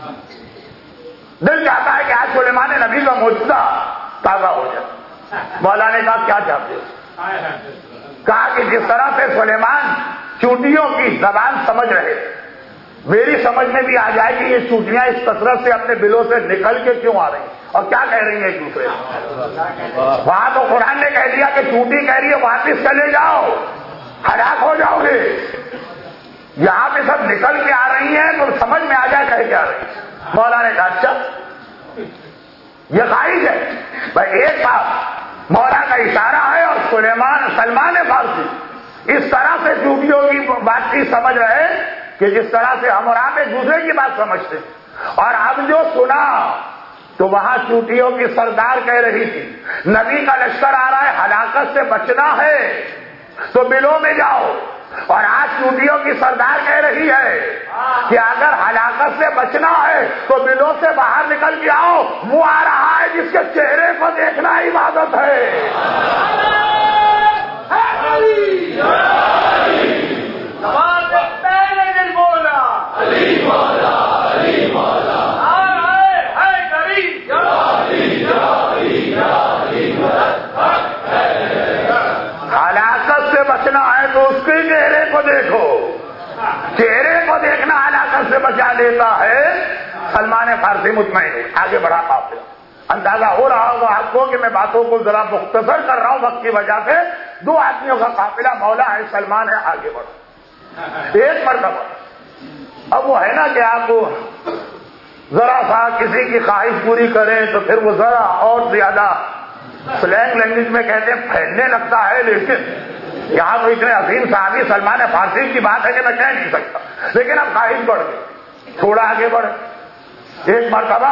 دل چاہتا ہے کہ آج سلیمان نبی کا معجزہ تازہ ہو جائے. مولا نے کہا کیا چاہتے ہو؟ کہا کہ جس طرح سے سلیمان چونٹیوں کی زبان سمجھ رہے، میری سمجھ میں بھی آ جائے کہ یہ چونٹیاں اس کثرت سے اپنے بلوں سے نکل کے کیوں آ رہی اور کیا کہہ رہی ہیں ایک دوسرے سے. وہاں تو قرآن نے کہہ دیا کہ چونٹی کہہ رہی ہے واپس چلے جاؤ، ہلاک ہو جاؤ گے. یہاں پہ سب نکل کے آ رہی ہیں تو سمجھ میں آ جائے کہہ کے آ رہی ہیں. مولا نے کہا اچھا یہ خواہش ہے بھائی. ایک بات مولا کا اشارہ ہے اور سلمان فارسی اس طرح سے چونٹیوں کی بات چیت سمجھ رہے کہ جس طرح سے ہم اور آپ ایک دوسرے کی بات سمجھتے. اور اب جو سنا تو وہاں چونٹیوں کی سردار کہہ رہی تھی نبی کا لشکر آ رہا ہے، ہلاکت سے بچنا ہے تو بلوں میں جاؤ. اور آج چوٹیوں کی سردار کہہ رہی ہے کہ اگر ہلاکت سے بچنا ہے تو بلوں سے باہر نکل کے آؤ، وہ آ رہا ہے جس کے چہرے کو دیکھنا عبادت ہے۔ ہلاکت سے بچنا ہے تو اس کے چہرے کو دیکھو، چہرے کو دیکھنا ہلاکت سے بچا لیتا ہے۔ سلمان فارسی مطمئن ہے، آگے بڑھا قافلہ۔ اندازہ ہو رہا ہوگا آپ کو کہ میں باتوں کو ذرا مختصر کر رہا ہوں وقت کی وجہ سے۔ 2 آدمیوں کا قافلہ، مولا ہے، سلمان ہے، آگے بڑھو۔ ایک مرتبہ اب وہ ہے نا کہ آپ ذرا سا کسی کی خواہش پوری کریں تو پھر وہ ذرا اور زیادہ سلینگ لینگویج میں کہتے ہیں پھیلنے لگتا ہے، لیکن یہاں تو اتنے عظیم صحابی سلمان فارسی کی بات ہے کہ میں کہہ نہیں سکتا، لیکن اب خواہش بڑھ گئی، تھوڑا آگے بڑھے۔ ایک مرتبہ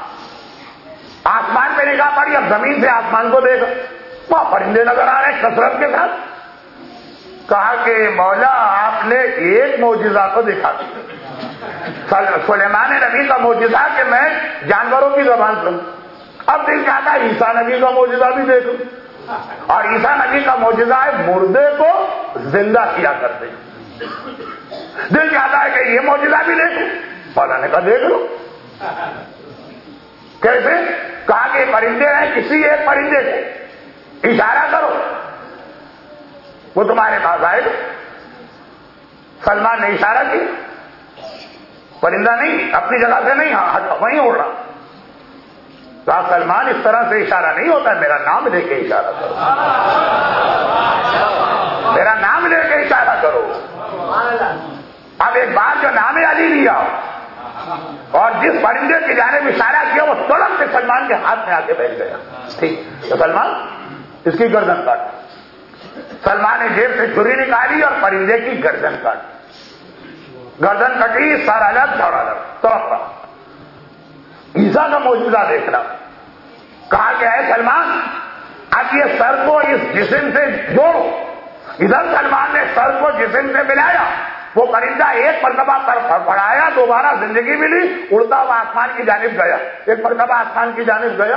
آسمان پہ نگاہ پڑی، اب زمین سے آسمان کو دیکھا، وہاں پرندے نظر آ رہے ہیں کثرت کے ساتھ۔ کہا کہ مولا آپ نے ایک معجزہ کو دکھا دیا، سلیمان نبی کا معجزہ کہ میں جانوروں کی زبان سنوں۔ اب دل چاہتا ہے عیسیٰ نبی کا معجزہ بھی دیکھوں، اور عیسیٰ نبی کا معجزہ ہے مردے کو زندہ کیا کرتے۔ دل چاہتا ہے کہ یہ معجزہ بھی دیکھوں، مولا نے کہا دیکھ لو۔ کیسے؟ کہا کہ پرندے ہیں، کسی ایک پرندے کو اشارہ کرو وہ تمہارے پاس آئے گا۔ سلمان نے اشارہ کیا، پرندہ نہیں، اپنی جگہ سے نہیں، وہیں اڑ رہا۔ کہا سلمان اس طرح سے اشارہ نہیں ہوتا ہے، میرا نام لے کے اشارہ کرو، میرا نام لے کے اشارہ کرو۔ اب ایک بار جو نام علی لیا اور جس پرندے کی جانب اشارہ کیا وہ تڑپ کے سلمان کے ہاتھ میں آ کے بیٹھ گیا۔ ٹھیک تو سلمان اس کی گردن کاٹ۔ سلمان نے جیب سے چھری نکالی اور پرندے کی گردن کاٹی، گردن کٹی، سر الگ دھڑ الگ، تڑپ رہا۔ عیسیٰ کا معجزہ دیکھنا۔ کہا کہ اے سلمان اب یہ سر کو اس جسم سے جوڑو۔ ادھر سلمان نے سر کو جسم سے ملایا، وہ پرندہ ایک مرتبہ پر پڑایا، دوبارہ زندگی ملی، اڑتا ہوا آسمان کی جانب گیا، ایک مرتبہ آسمان کی جانب گیا۔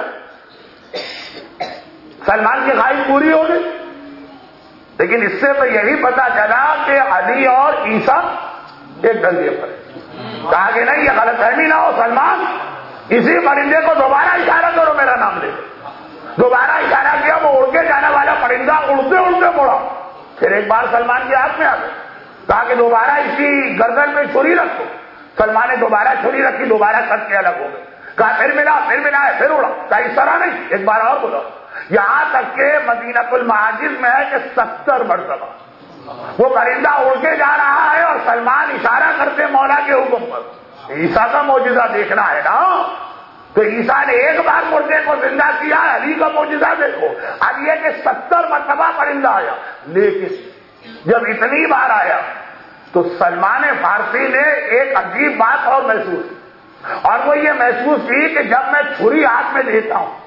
سلمان کی خواہش پوری ہو گئی، لیکن اس سے تو یہی پتا چلا کہ علی اور عیسیٰ ایک ڈنڈے پر۔ کہا کہ نہیں یہ غلط فہمی نہ ہو سلمان، اسی پرندے کو دوبارہ اشارہ کرو، میرا نام لے۔ دوبارہ اشارہ کیا، وہ اڑ کے جانے والا پرندہ اڑتے اڑتے مڑا، پھر ایک بار سلمان کے ہاتھ میں آ گیا۔ کہا کہ دوبارہ اسی گردن میں چھری رکھو۔ سلمان نے دوبارہ چھری رکھی، دوبارہ کٹ کے الگ ہو گئے۔ کہا پھر ملا، پھر اڑا۔ کہا اس طرح نہیں، ایک بار اور بولا۔ یہاں تک کہ مدینہ المعاجز میں ہے کہ 70 مرتبہ وہ پرندہ اڑ کے جا رہا ہے اور سلمان اشارہ کرتے مولا کے حکم پر۔ عیسیٰ کا معجزہ دیکھنا ہے نا، تو عیسیٰ نے ایک بار مردے کو زندہ کیا، علی کا معجزہ دیکھو۔ اب یہ کہ 70 مرتبہ پرندہ آیا، لیکن جب اتنی بار آیا تو سلمان فارسی نے ایک عجیب بات اور محسوس کی، اور وہ یہ محسوس کی کہ جب میں چھری ہاتھ میں لیتا ہوں،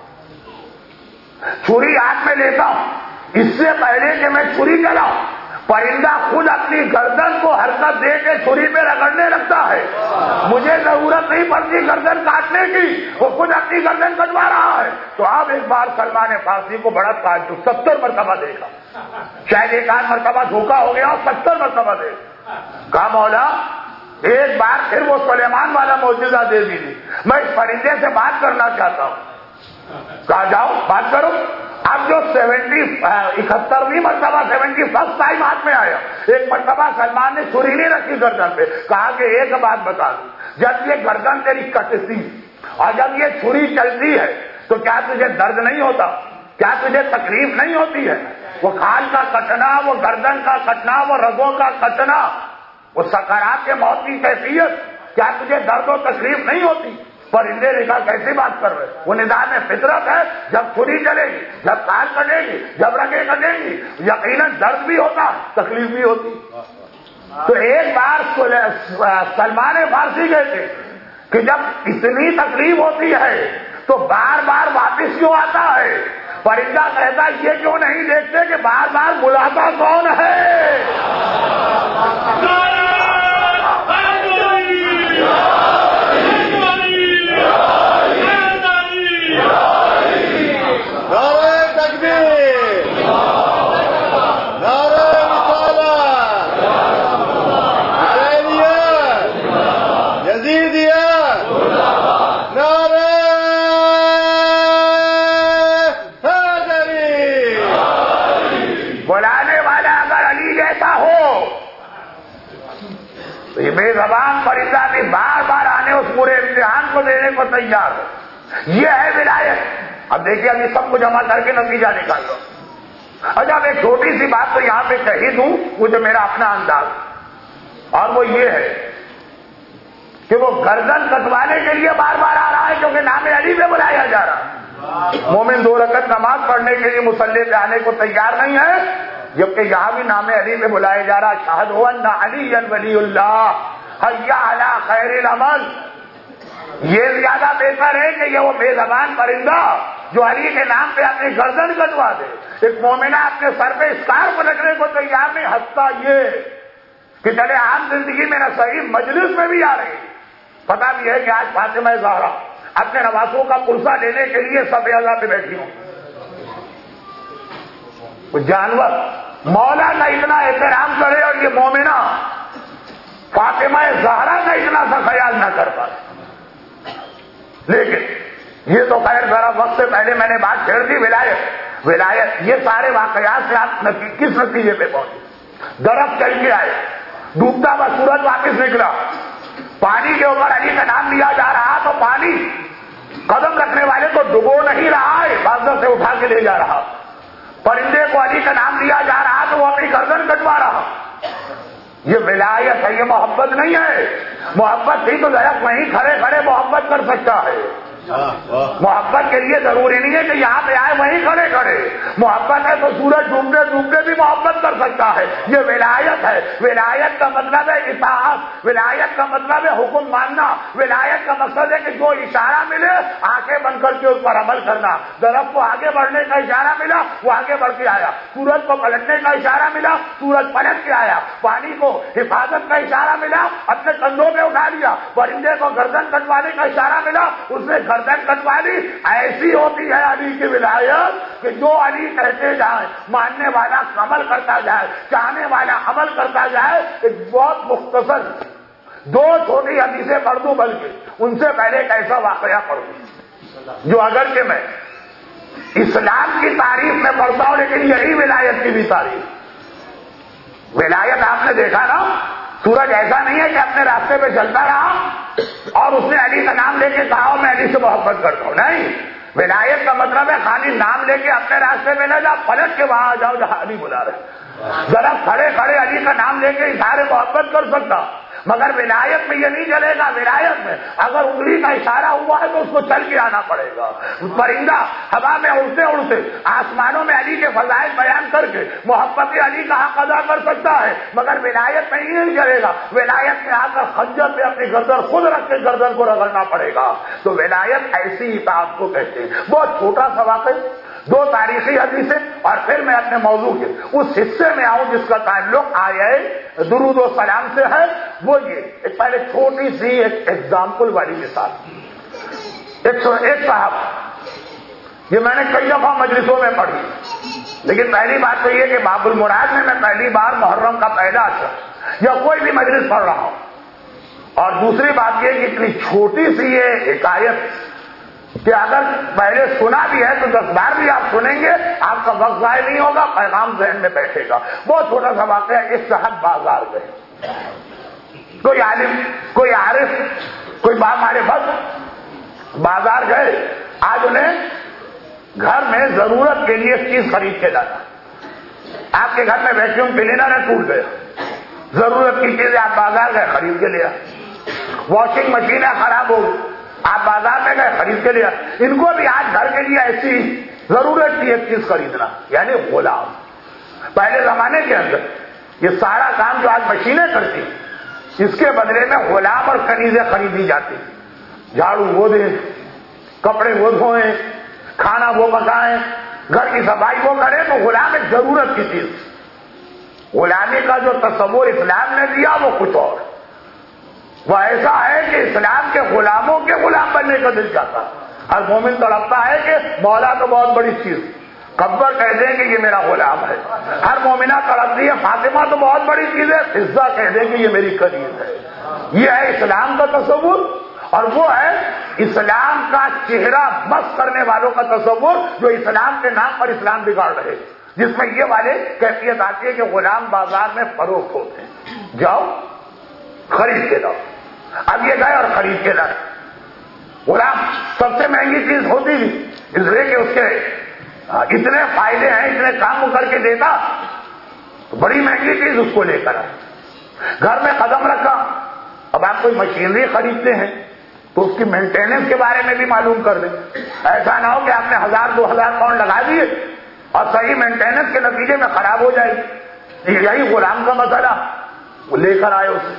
چھری ہاتھ میں لیتا ہوں، اس سے پہلے کہ میں چھری چلاؤں، پرندہ خود اپنی گردن کو حرکت دے کے چھری پہ رگڑنے لگتا ہے۔ مجھے ضرورت نہیں پڑتی گردن کاٹنے کی، وہ خود اپنی گردن کٹوا رہا ہے۔ تو اب ایک بار سلمان فارسی کو بڑا تعجب، 70 مرتبہ دیکھا، شاید ایک آدھ مرتبہ دھوکا ہو گیا اور 70 مرتبہ دیکھا۔ کہا مولا ایک بار پھر وہ سلیمان والا معجزہ دے دیجیے، میں اس پرندے سے بات کرنا چاہتا ہوں۔ کہا جاؤ بات کرو۔ اب جو 71ویں مرتبہ 71st ٹائم ہاتھ میں آیا، ایک مرتبہ سلمان نے چھری نہیں رکھی گردن پہ، کہا کہ ایک بات بتا دوں، جب یہ گردن تیری کٹتی اور جب یہ چھری چلتی ہے تو کیا تجھے درد نہیں ہوتا؟ کیا تجھے تکلیف نہیں ہوتی ہے؟ وہ کھال کا کٹنا، وہ گردن کا کٹنا، وہ رگوں کا کٹنا، وہ سکرات کے موت کی کیفیت، کیا تجھے درد و تکلیف نہیں ہوتی؟ پرندے نے کہا کیسی بات کر رہے؟ وہ نظام فطرت ہے، جب چھری چلے گی، جب کان کٹے گی، جب رگیں کٹیں گی، یقیناً درد بھی ہوتا، تکلیف بھی ہوتی۔ تو ایک بار سلمان فارسی کہتے کہ جب اتنی تکلیف ہوتی ہے تو بار بار واپس کیوں آتا ہے؟ پرندہ کہتا یہ کیوں نہیں دیکھتے کہ بار بار بلاتا کون ہے؟ بے زبان پرندہ بھی بار بار آنے اس پورے امتحان کو دینے کو تیار ہے. یہ ہے ولایت. اب دیکھیے ابھی سب کو جمع کر کے نتیجہ نکال دو. اچھا میں ایک چھوٹی سی بات تو یہاں پہ کہی دوں, وہ جو میرا اپنا انداز, اور وہ یہ ہے کہ وہ گردن کٹوانے کے لیے بار بار آ رہا ہے کیونکہ نام علی پہ بلایا جا رہا ہے. مومن 2 رکعت نماز پڑھنے کے لیے مصلی پہ آنے کو تیار نہیں ہے, جبکہ یہاں بھی نام علی میں بلایا جا رہا. شاہد ہو ان علی ولی اللہ حی علی خیر العمل. یہ زیادہ بہتر ہے کہ یہ وہ بے زبان پرندہ جو علی کے نام پہ اپنی گردن کٹوا دے. ایک مومنہ اپنے سر پہ اسکارف رکھنے کو تیار نہیں, حتیٰ یہ کہ چلے عام زندگی میں نہ صحیح مجلس میں بھی آ رہی. پتا بھی ہے کہ آج فاطمہ زہرا اپنے نواسوں کا پرسہ لینے کے لیے سب اللہ پہ بیٹھی ہوں. جانور مولا کا اتنا احترام کرے اور یہ مومنہ فاطمہ زہرا کا اتنا سا خیال نہ کر پائے. لیکن یہ تو خیر ذرا وقت سے پہلے میں نے بات چھیڑ دی. ولایت یہ سارے واقعات سے آپ کس نتیجے پہ پہنچے؟ درخت چل کے آئے, ڈوبتا ہوا سورج واپس نکلا, پانی کے اوپر علی کا نام لیا جا رہا تو پانی قدم رکھنے والے کو ڈبو نہیں رہا ہے, بازو سے اٹھا کے لے جا رہا. پرندے کو علی کا نام لیا جا رہا تو وہ اپنی گردن کٹوا رہا. یہ ولایت ہے, یہ محبت نہیں ہے. محبت تھی تو درخت وہیں کھڑے کھڑے محبت کر سکتا ہے. محبت کے لیے ضروری نہیں ہے کہ یہاں پہ آئے وہیں کھڑے کھڑے. محبت ہے تو سورج ڈوبتے ڈوبتے بھی محبت کر سکتا ہے. یہ ولایت ہے. ولایت کا مطلب ہے اطاعت, ولایت کا مطلب ہے حکم ماننا, ولایت کا مقصد ہے کہ جو اشارہ ملے آنکھیں بند کر کے اس پر عمل کرنا. درخت کو آگے بڑھنے کا اشارہ ملا وہ آگے بڑھ کے آیا, سورج کو پلٹنے کا اشارہ ملا سورج پلٹ کے آیا, پانی کو حفاظت کا اشارہ ملا اپنے کندھوں پہ اٹھا لیا, پرندے کو گردن کٹوانے کا اشارہ ملا اس نے گردن کٹوا لی. ایسی ہوتی ہے علی کی ولایت کہ جو علی کہتے جائے ماننے والا عمل کرتا جائے, چاہنے والا عمل کرتا جائے. ایک بہت مختصر 2 چھوٹی حدیثیں پڑھ دوں, بلکہ ان سے پہلے ایک ایسا واقعہ پڑھ دوں جو اگر کہ میں اسلام کی تعریف میں پڑھتا ہوں لیکن یہی ولایت کی بھی تعریف. ولایت آپ نے دیکھا نا, سورج ایسا نہیں ہے کہ اپنے راستے پہ چلتا رہا اور اس نے علی کا نام لے کے کہا میں علی سے محبت کرتا ہوں. نہیں, ولایت کا مطلب ہے خالی نام لے کے اپنے راستے میں نہ جا, پلٹ کے وہاں جاؤ جہاں علی بلا رہے. ذرا کھڑے کھڑے علی کا نام لے کے اشارے محبت کر سکتا, مگر ولایت میں یہ نہیں چلے گا. ولایت میں اگر انگلی کا اشارہ ہوا ہے تو اس کو چل کے آنا پڑے گا. پرندہ ہوا میں اڑتے اڑتے آسمانوں میں علی کے فضائل بیان کر کے محبت علی کا حق ادا کر سکتا ہے, مگر ولایت میں یہ نہیں چلے گا. ولایت میں آ کر خنجر پہ اپنی گردن خود رکھ کے گردن کو رگڑنا پڑے گا. تو ولایت ایسی اطاعت کو کہتے ہیں. بہت چھوٹا سا واقعہ, 2 تاریخی حدیثیں, اور پھر میں اپنے موضوع کے اس حصے میں آؤں جس کا تعلق آیے درود و سلام سے ہے. وہ یہ ایک پہلے چھوٹی سی ایک ایگزامپل والی مثال. ایک صاحب, یہ میں نے کئی دفعہ مجلسوں میں پڑھی, لیکن پہلی بات تو یہ کہ باب المراد میں پہلی بار محرم کا پہلا اشر یا کوئی بھی مجلس پڑھ رہا ہوں, اور دوسری بات یہ کہ اتنی چھوٹی سی یہ حکایت کہ اگر پہلے سنا بھی ہے تو 10 بار بھی آپ سنیں گے آپ کا وقت ضائع نہیں ہوگا, پیغام ذہن میں بیٹھے گا. بہت چھوٹا سا واقعہ. ایک صاحب بازار گئے, کوئی عالم, کوئی عارف, کوئی معرفت بازار گئے. آج انہیں گھر میں ضرورت کے لیے چیز خرید کے لانا. آپ کے گھر میں ویکیوم کلینر ہے, ٹوٹ گیا, ضرورت کی چیزیں آپ بازار گئے خرید کے لیا. واشنگ مشین ہے, خراب ہو گئی, آپ بازار میں گئے خرید کے لیا. ان کو بھی آج گھر کے لیے ایسی ضرورت کی ایک چیز خریدنا, یعنی غلام. پہلے زمانے کے اندر یہ سارا کام جو آج مشینیں کرتی اس کے بدلے میں غلام اور کنیزیں خریدی جاتی. جھاڑو وہ دیں, کپڑے وہ دھوئیں, کھانا وہ پکائیں, گھر کی صفائی وہ کریں. تو غلام ایک ضرورت کی چیز. غلامی کا جو تصور اسلام نے دیا وہ کچھ اور، وہ ایسا ہے کہ اسلام کے غلاموں کے غلام بننے کا دل چاہتا ہے۔ ہر مومن تڑپتا ہے کہ مولا تو بہت بڑی چیز، قبر کہہ دیں کہ یہ میرا غلام ہے۔ ہر مومنہ تڑپتی ہے فاطمہ تو بہت بڑی چیز ہے، حفظہ کہہ دیں کہ یہ میری کنیز ہے۔ یہ ہے اسلام کا تصور، اور وہ ہے اسلام کا چہرہ مست کرنے والوں کا تصور جو اسلام کے نام پر اسلام بگاڑ رہے، جس میں یہ والے کیفیت آتی ہے کہ غلام بازار میں فروخت ہوتے ہیں، جاؤ خرید کے لاؤ۔ اب یہ گئے اور خرید کے لائے۔ غلام سب سے مہنگی چیز ہوتی تھی، اس لیے کہ اس کے اتنے فائدے ہیں، اتنے کام کر کے دیتا، تو بڑی مہنگی چیز اس کو لے کر آئے، گھر میں قدم رکھا۔ اب آپ کوئی مشینری خریدتے ہیں تو اس کی مینٹیننس کے بارے میں بھی معلوم کر دیں، ایسا نہ ہو کہ آپ نے 1000-2000 پاؤنڈ لگا دیے اور صحیح مینٹیننس کے نتیجے میں خراب ہو جائے گی۔ یہی غلام کا مسئلہ، وہ لے کر آئے اسے،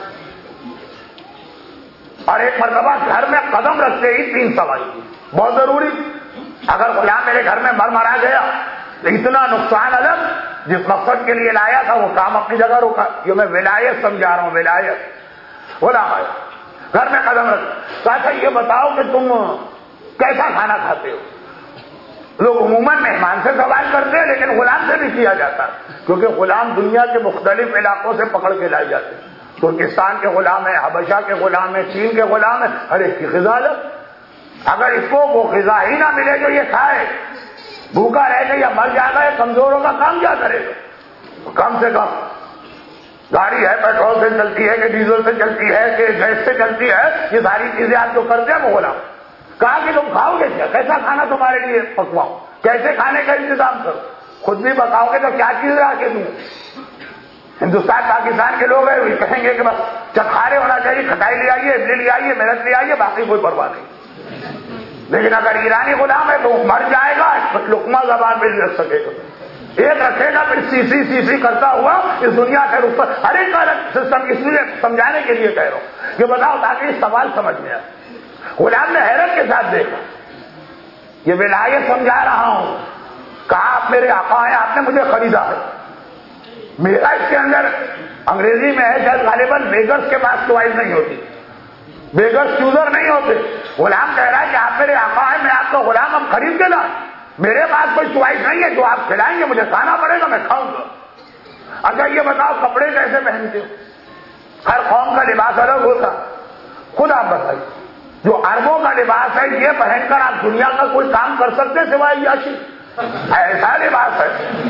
اور ایک مرتبہ گھر میں قدم رکھتے ہی 3 سوال کی، بہت ضروری۔ اگر غلام میرے گھر میں مرا گیا تو اتنا نقصان الگ، جس مقصد کے لیے لایا تھا وہ کام اپنی جگہ روکا۔ یہ میں ولایت سمجھا رہا ہوں، ولایت۔ غلام آیا گھر میں قدم رکھ، کہا یہ بتاؤ کہ تم کیسا کھانا کھاتے ہو؟ لوگ عموماً مہمان سے سوال کرتے ہیں، لیکن غلام سے بھی کیا جاتا ہے، کیونکہ غلام دنیا کے مختلف علاقوں سے پکڑ کے لائے جاتے ہیں۔ ترکستان کے غلام ہیں، حبشہ کے غلام ہیں، چین کے غلام ہیں، ہر ایک کی غذا الگ۔ اگر اس کو وہ غذا ہی نہ ملے جو یہ کھائے، بھوکا رہ گا یا مر جائے گا، یہ کمزور ہوگا، کام کیا کرے گا؟ کم سے کم گاڑی ہے پیٹرول سے چلتی ہے کہ ڈیزل سے چلتی ہے کہ گیس سے چلتی ہے، یہ ساری چیزیں آپ جو کرتے ہیں وہ غلام۔ کہا کہ تم کھاؤ گے کیا؟ کیسا کھانا تمہارے لیے پکواؤں؟ کیسے کھانے کا انتظام کرو؟ خود بھی بتاؤ گے تو کیا چیز لا کے دوں؟ ہندوستان پاکستان کے لوگ ہیں وہ کہیں گے کہ بس چکھارے ہونا چاہیے، کھٹائی لے آئیے، ابلی لے آئیے، مرچ لے آئیے، باقی کوئی پرواہ نہیں۔ لیکن اگر ایرانی غلام ہے تو مر جائے گا، لقمہ زبان میں رکھ سکے گا، ایک رکھے گا، پھر سی کرتا ہوا اس دنیا سے رخ پر۔ ہر ایک کا الگ سسٹم، اس لیے سمجھانے کے لیے کہہ رہا ہوں کہ بتاؤ تاکہ اس سوال سمجھ میں آئے۔ غلام نے حیرت کے ساتھ دیکھا، یہ ولایت سمجھا رہا ہوں، کہا آپ میرے آقا ہیں، آپ نے مجھے خریدا ہے، میرا اس کے اندر انگریزی میں ہے شاید غالباً بیگرز کے پاس چوائس نہیں ہوتی، بیگرز چوزر نہیں ہوتے۔ غلام کہہ رہا ہے کہ آپ میرے آقا ہیں، میں آپ کا غلام، ہم خرید کے لائیں، میرے پاس کوئی چوائس نہیں ہے، جو آپ کھلائیں گے مجھے کھانا پڑے گا، میں کھاؤں گا۔ اچھا یہ بتاؤ کپڑے کیسے پہنتے ہو؟ ہر قوم کا لباس الگ ہوتا، خود آپ بتائیے، جو عربوں کا لباس ہے یہ پہن کر آپ دنیا کا کوئی کام کر سکتے سوائے عیاشی؟ ایسا لباس ہے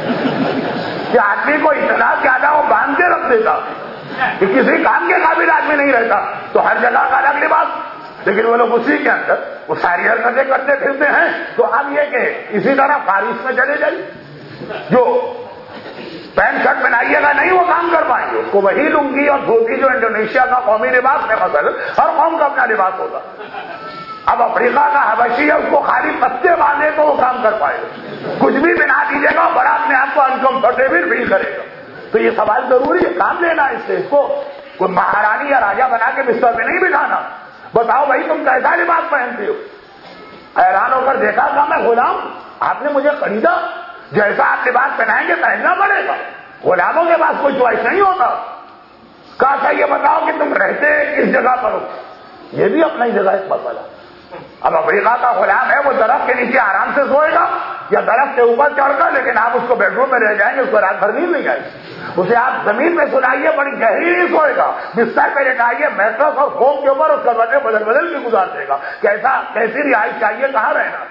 کہ آدمی کو اتنا زیادہ وہ باندھ کے رکھ دیتا کہ کسی کام کے قابل آدمی نہیں رہتا۔ تو ہر جگہ کا الگ لباس، لیکن وہ لوگ اسی کے اندر وہ ساری حرکتیں کرتے پھرتے ہیں۔ تو اب یہ کہ اسی طرح پارس میں چلے جائیے، جو پینٹ شرٹ پہنائیے گا نہیں وہ کام کر پائیں گے، اس کو وہی لنگی اور دھوتی جو انڈونیشیا کا قومی لباس ہے مثلا، ہر قوم کا اپنا لباس ہوگا۔ اب افریقہ کا حبشی ہے، اس کو خالی پتے باندھے تو وہ کام کر پائے گا، کچھ بھی بنا دیجیے گا بڑا اپنے آپ کو انکمفرٹیبل فیل کرے گا۔ تو یہ سوال ضروری ہے، کام لینا اس سے، اس کو کوئی مہارانی یا راجا بنا کے بستر پہ نہیں بٹھانا۔ بتاؤ بھائی تم کیسا لباس پہنتے ہو؟ حیران ہو کر دیکھا کہ میں غلام، آپ نے مجھے خریدا، جیسا آپ لباس پہنائیں گے پہننا پڑے گا، غلاموں کے پاس کوئی چوائس نہیں ہوتا۔ کہا تھا یہ بتاؤ کہ تم رہتے کس جگہ پر ہو؟ یہ بھی اپنا ہی جگہ ایک مسئلہ۔ اب افریقہ کا غلام ہے، وہ درخت کے نیچے آرام سے سوئے گا یا درخت کے اوپر چڑھ کر، لیکن آپ اس کو بیڈ روم میں رہ جائیں گے، اس کو رات بھر نیند نہیں آئے گی۔ اسے آپ زمین پہ سلائیے، بڑی گہری نہیں سوئے گا، بستر پہ لٹائیے، میٹرس اور فوم کے اوپر اس کروٹیں بدل کے گزار دے گا۔ کیسی رہائش چاہیے؟ کہاں رہنا؟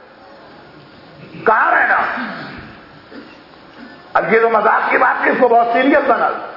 کہاں رہنا؟ اب یہ تو مذاق کی بات کی، اس کو بہت سیریس بنا دو۔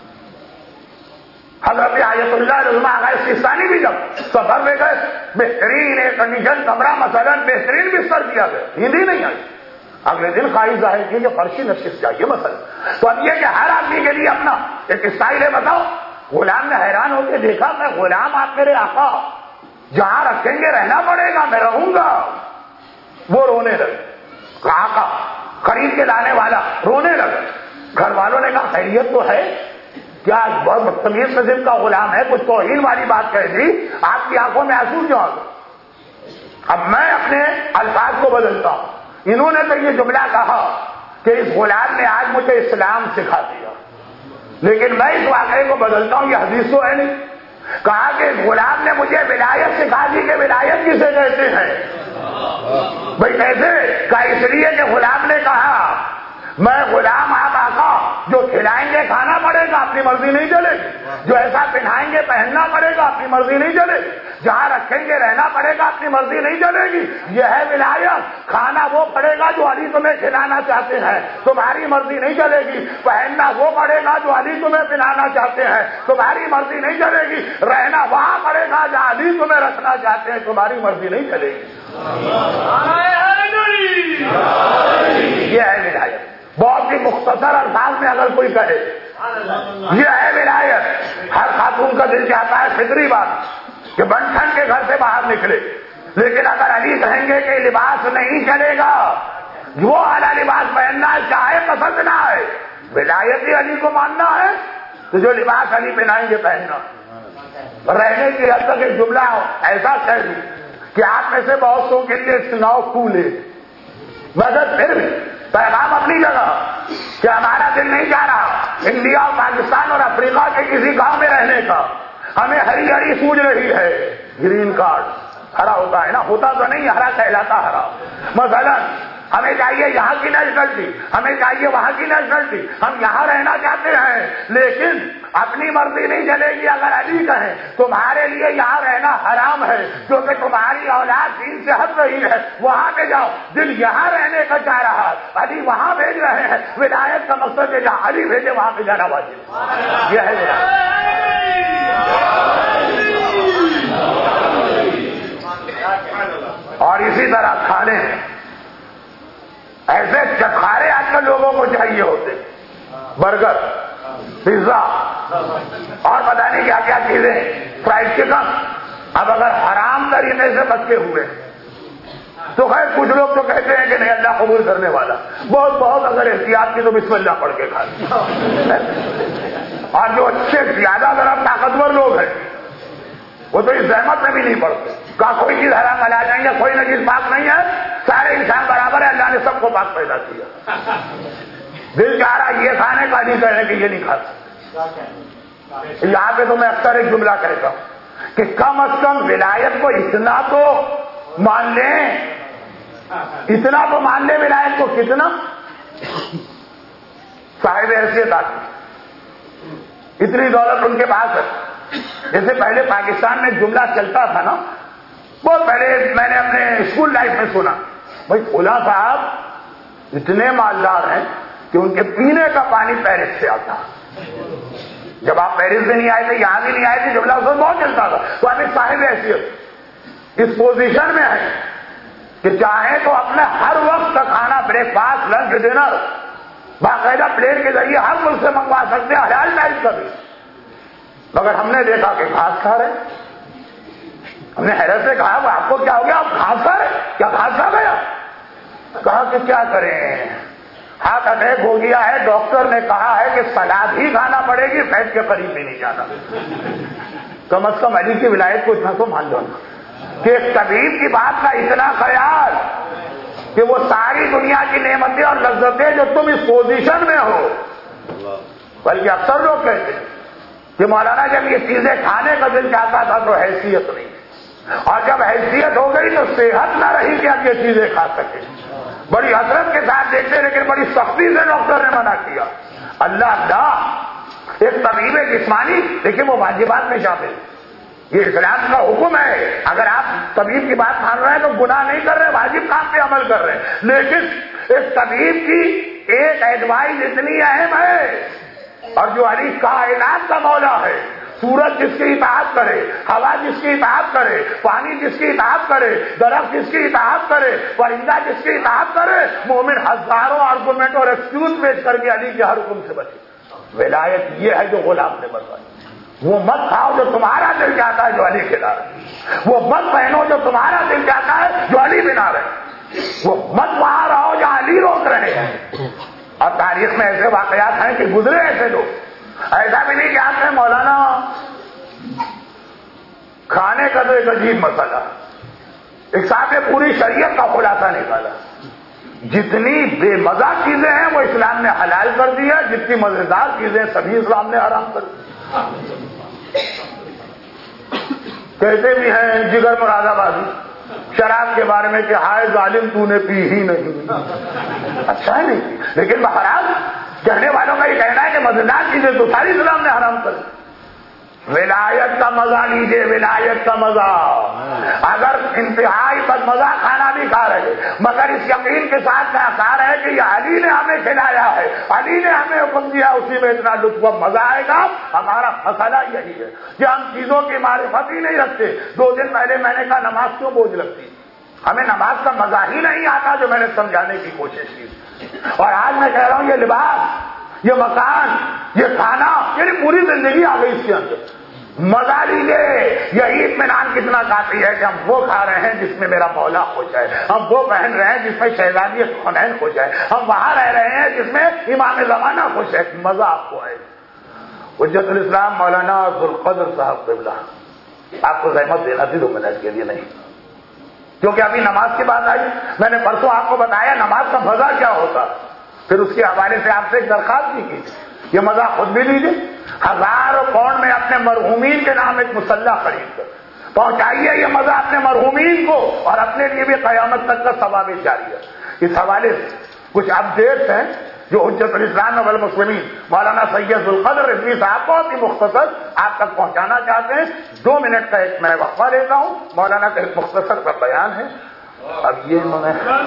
حضرت آیت اللہ رضمہ آغاز سستانی بھی جب سفر میں گئے، بہترین ایئر کنڈیشن کمرہ مثلا، بہترین بستر دیا گیا، نیند ہی نہیں آئی۔ اگلے دن خواہش ظاہر کی کہ فرشی نشست چاہیے مثلا۔ تو اب یہ کہ ہر آدمی کے لیے اپنا ایک اسٹائل ہے۔ بتاؤ، غلام نے حیران ہو کے دیکھا، میں غلام، آپ میرے آقا، جہاں رکھیں گے رہنا پڑے گا، میں رہوں گا۔ وہ رونے لگے، آقا خرید کے لانے والا رونے لگا۔ گھر والوں نے کہا خیریت تو ہے؟ کیا بہت بدتمیز قسم کا غلام ہے، کچھ توہین والی بات کہہ دی، آپ کی آنکھوں میں آنسو کیوں آ گئے؟ اب میں اپنے الفاظ کو بدلتا ہوں۔ انہوں نے تو یہ جملہ کہا کہ اس غلام نے آج مجھے اسلام سکھا دیا، لیکن میں اس واقعے کو بدلتا ہوں، یہ حدیث تو ہے نہیں. کہا کہ غلام نے مجھے ولایت سکھا دی کہ ولایت کسے کہتے ہیں. بھائی کیسے؟ کہا اس لیے کہ غلام نے کہا میں غلام آپ آقا، جو کھلائیں گے کھانا پڑے گا، اپنی مرضی نہیں چلے گی. جو ایسا پہنائیں گے پہننا پڑے گا، اپنی مرضی نہیں چلے گی. جہاں رکھیں گے رہنا پڑے گا، اپنی مرضی نہیں چلے گی. یہ ہے ولایت. کھانا وہ پڑے گا جو علی تمہیں کھلانا چاہتے ہیں، تمہاری مرضی نہیں چلے گی. پہننا وہ پڑے گا جو علی تمہیں پہنانا چاہتے ہیں، تمہاری مرضی نہیں چلے گی. رہنا وہاں پڑے گا جہاں علی تمہیں رکھنا چاہتے ہیں، تمہاری مرضی نہیں چلے گی. یہ ہے ولایت. بہت ہی مختصر الفاظ میں اگر کوئی کہے یہ ہے ولایت. ہر خاتون کا دل چاہتا ہے، فطری بات، کہ بن ٹھن کے گھر سے باہر نکلے. لیکن اگر علی کہیں گے کہ لباس نہیں چلے گا، وہ اعلیٰ لباس پہننا ہے، چاہے پسند نہ ہے، ولایت ہی علی کو ماننا ہے، تو جو لباس علی پہنائیں گے پہننا. رہنے کی حد تک ایک جملہ ایسا کہہ دوں کہ آپ میں سے بہت سو کے لیے سناؤ کولے، مگر پھر بھی پیغام اپنی جگہ کہ ہمارا دل نہیں جا رہا انڈیا اور پاکستان اور افریقہ کے کسی گاؤں میں رہنے کا. ہمیں ہری ہری سوج رہی ہے. گرین کارڈ ہرا ہوتا ہے نا، ہوتا تو نہیں، ہرا کہلاتا ہرا. مثلا ہمیں چاہیے یہاں کی نیشنلٹی، ہمیں چاہیے وہاں کی نیشنلٹی، ہم یہاں رہنا چاہتے ہیں، لیکن اپنی مرضی نہیں چلے گی. اگر علی کہیں تمہارے لیے یہاں رہنا حرام ہے کیونکہ تمہاری اولاد دین سے ہٹ رہی ہے، وہاں پہ جاؤ. دل یہاں رہنے کا چاہ رہا ہے، علی وہاں بھیج رہے ہیں. ولایت کا مقصد ہے جہاں علی بھیجے وہاں پہ جانا واجب. یہ ہے ولایت. اور اسی طرح کھانے ایسے چکھارے آج کل لوگوں کو چاہیے ہوتے، برگر، پیزا اور پتہ نہیں کیا کیا چیزیں، فرائڈ چکن. اب اگر حرام طریقے سے بچے ہوئے تو خیر کچھ لوگ تو کہتے ہیں کہ نہیں اللہ قبول کرنے والا. بہت بہت اگر احتیاط کی تو بسم اللہ پڑھ کے کھا لیں. اور جو اچھے زیادہ ذرا طاقتور لوگ ہیں وہ تو اس زحمت میں بھی نہیں پڑتے. کہا کوئی چیز حرام ملا جائیں گے، کوئی نہ چیز پاک نہیں ہے، سارے انسان برابر ہے، اللہ نے سب کو پاک پیدا کیا. دل چاہ رہا یہ کھانے کا، نہیں کہنے کہ یہ نہیں کھاتا. یہاں پہ تو میں اکثر ایک جملہ کہتا ہوں کہ کم از کم ولایت کو اتنا تو مان لیں، اتنا تو مان لیں. ولایت کو کتنا صاحب حیثیت آتی، اتنی دولت ان کے پاس ہے. جیسے پہلے پاکستان میں جملہ چلتا تھا نا، بہت پہلے میں نے اپنے اسکول لائف میں سنا، بھائی فلاں صاحب اتنے مالدار ہیں کہ ان کے پینے کا پانی پیرس سے آتا. جب آپ پیرس سے نہیں آئے تھے، یہاں بھی نہیں آئے تھے، جملہ اس وقت بہت چلتا تھا. تو آپ ایک صاحب حیثیت اس پوزیشن میں ہے کہ چاہیں تو اپنے ہر وقت کا کھانا، بریک فاسٹ، لنچ، ڈنر باقاعدہ پلیٹ کے ذریعے ہر ملک سے منگوا سکتے ہیں، حلال ٹائپ کا بھی. مگر ہم نے دیکھا کہ گھاس کھا رہے. ہم نے حیرت سے کہا وہ آپ کو کیا ہو گیا، آپ گھاس کھا رہے؟ کیا گھاس کھا گیا؟ کہا کہ کیا کریں، ہارٹ اٹیک ہو گیا ہے، ڈاکٹر نے کہا ہے کہ سلاد ہی کھانا پڑے گی، پیٹ کے قریب بھی نہیں جانا. کم از کم علی کی ولایت کو اتنا تو مان لو کہ ایک طبیب کی بات کا اتنا خیال کہ وہ ساری دنیا کی نعمتیں اور لذتیں جو تم اس پوزیشن میں ہو. بلکہ اکثر لوگ کہتے ہیں کہ مولانا جب یہ چیزیں کھانے کا دل چاہتا تھا تو حیثیت نہیں، اور جب حیثیت ہو گئی تو صحت نہ رہی کہ اب یہ چیزیں کھا سکے. بڑی حسرت کے ساتھ دیکھتے لیکن بڑی سختی سے ڈاکٹر نے منع کیا. اللہ ایک طبیب جسمانی، لیکن وہ واجبات میں شامل. یہ اسلام کا حکم ہے، اگر آپ طبیب کی بات مان رہے ہیں تو گناہ نہیں کر رہے، واجب کام پہ عمل کر رہے ہیں. لیکن اس طبیب کی ایک ایڈوائز اتنی اہم ہے، اور جو علی کائنات کا مولا ہے، سورج جس کی اطاعت کرے، ہوا جس کی اطاعت کرے، پانی جس کی اطاعت کرے، درخت جس کی اطاعت کرے، پرندہ جس کی اطاعت کرے، مومن ہزاروں آرگومنٹ اور ایکسکیوز پیش کر کے علی کے ہر حکم سے بچے. ولایت یہ ہے جو غلام نے بتائی. وہ مت کھاؤ جو تمہارا دل چاہتا ہے جو علی کھلا رہے، وہ مت پہنو جو تمہارا دل چاہتا ہے جو علی بنا رہے، وہ مت وہاں رہو جہاں علی روک رہے ہیں. اور تاریخ میں ایسے واقعات ہیں کہ گزرے ایسے لوگ. ایسا بھی نہیں کہ آپ نے مولانا کھانے کا تو ایک عجیب مسئلہ. ایک صاحب نے پوری شریعت کا خلاصہ نکالا. جتنی بے مزہ چیزیں ہیں وہ اسلام نے حلال کر دی ہے، جتنی مزیدار چیزیں سبھی اسلام نے حرام کر دی۔ کہتے بھی ہیں جگر مراد آبادی شراب کے بارے میں کہ ہائے ظالم تو نے پی ہی نہیں، اچھا ہے نہیں، لیکن بہرحال کہنے والوں کا یہ کہنا ہے کہ مزیدار چیزیں تو ساری اسلام نے حرام کر دی۔ ولایت کا مزہ لیجیے، ولایت کا مزہ، اگر انتہائی بد مزہ کھانا بھی کھا رہے مگر اس یقین کے ساتھ کھا رہے کہ یہ علی نے ہمیں کھلایا ہے، علی نے ہمیں حکم دیا، اسی میں اتنا لطف و مزہ آئے گا۔ ہمارا مسئلہ یہی ہے کہ ہم چیزوں کی معرفت ہی نہیں رکھتے۔ 2 دن پہلے میں نے کہا نماز کیوں بوجھ لگتی، ہمیں نماز کا مزہ ہی نہیں آتا، جو میں نے سمجھانے کی کوشش کی۔ اور آج میں کہہ رہا ہوں یہ لباس، یہ مکان، یہ کھانا، یعنی پوری زندگی آ گئی اس کے اندر۔ مزہ لیجیے، یہی اطمینان کتنا کافی ہے کہ ہم وہ کھا رہے ہیں جس میں میرا مولا خوش ہے، ہم وہ پہن رہے ہیں جس میں شہزادی حنین خوش ہے، ہم وہاں رہ رہے ہیں جس میں امام زمانہ خوش ہے۔ مزہ آپ کو ہے۔ حجت الاسلام مولانا ذوالقدر صاحب قبلہ، آپ کو زحمت دینا تھی 2 منٹ کے لیے نہیں، کیونکہ ابھی نماز کی بات آئی، میں نے پرسوں آپ کو بتایا نماز کا مزہ کیا ہوتا، پھر اس کے حوالے سے آپ سے ایک درخواست بھی کی، یہ مزہ خود بھی لیجیے، 1000 پاؤنڈ میں اپنے مرحومین کے نام ایک مسلح خرید کر پہنچائیے یہ مزہ اپنے مرحومین کو، اور اپنے لیے بھی قیامت تک کا ثواب جاری ہے۔ اس حوالے سے کچھ اپڈیٹس ہیں جو حجت الاسلام والمسلمین مولانا سید ذوالقدر رضوی صاحب بہت ہی مختصر آپ تک پہنچانا چاہتے ہیں۔ 2 منٹ کا ایک میں وقفہ لیتا ہوں، مولانا کا ایک مختصر کا بیان ہے۔ اب یہ انہوں نے